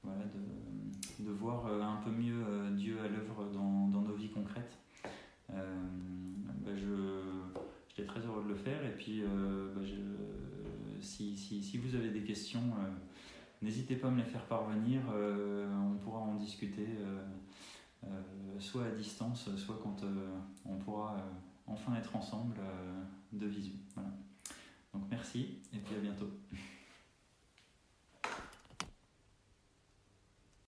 voilà, de, de voir un peu mieux Dieu à l'œuvre dans, dans nos vies concrètes. Euh, bah je, j'étais très heureux de le faire et puis euh, bah je, si, si, si vous avez des questions, euh, n'hésitez pas à me les faire parvenir, euh, on pourra en discuter euh, euh, soit à distance, soit quand euh, on pourra euh, enfin être ensemble euh, de visu. Voilà. Donc merci et puis à bientôt.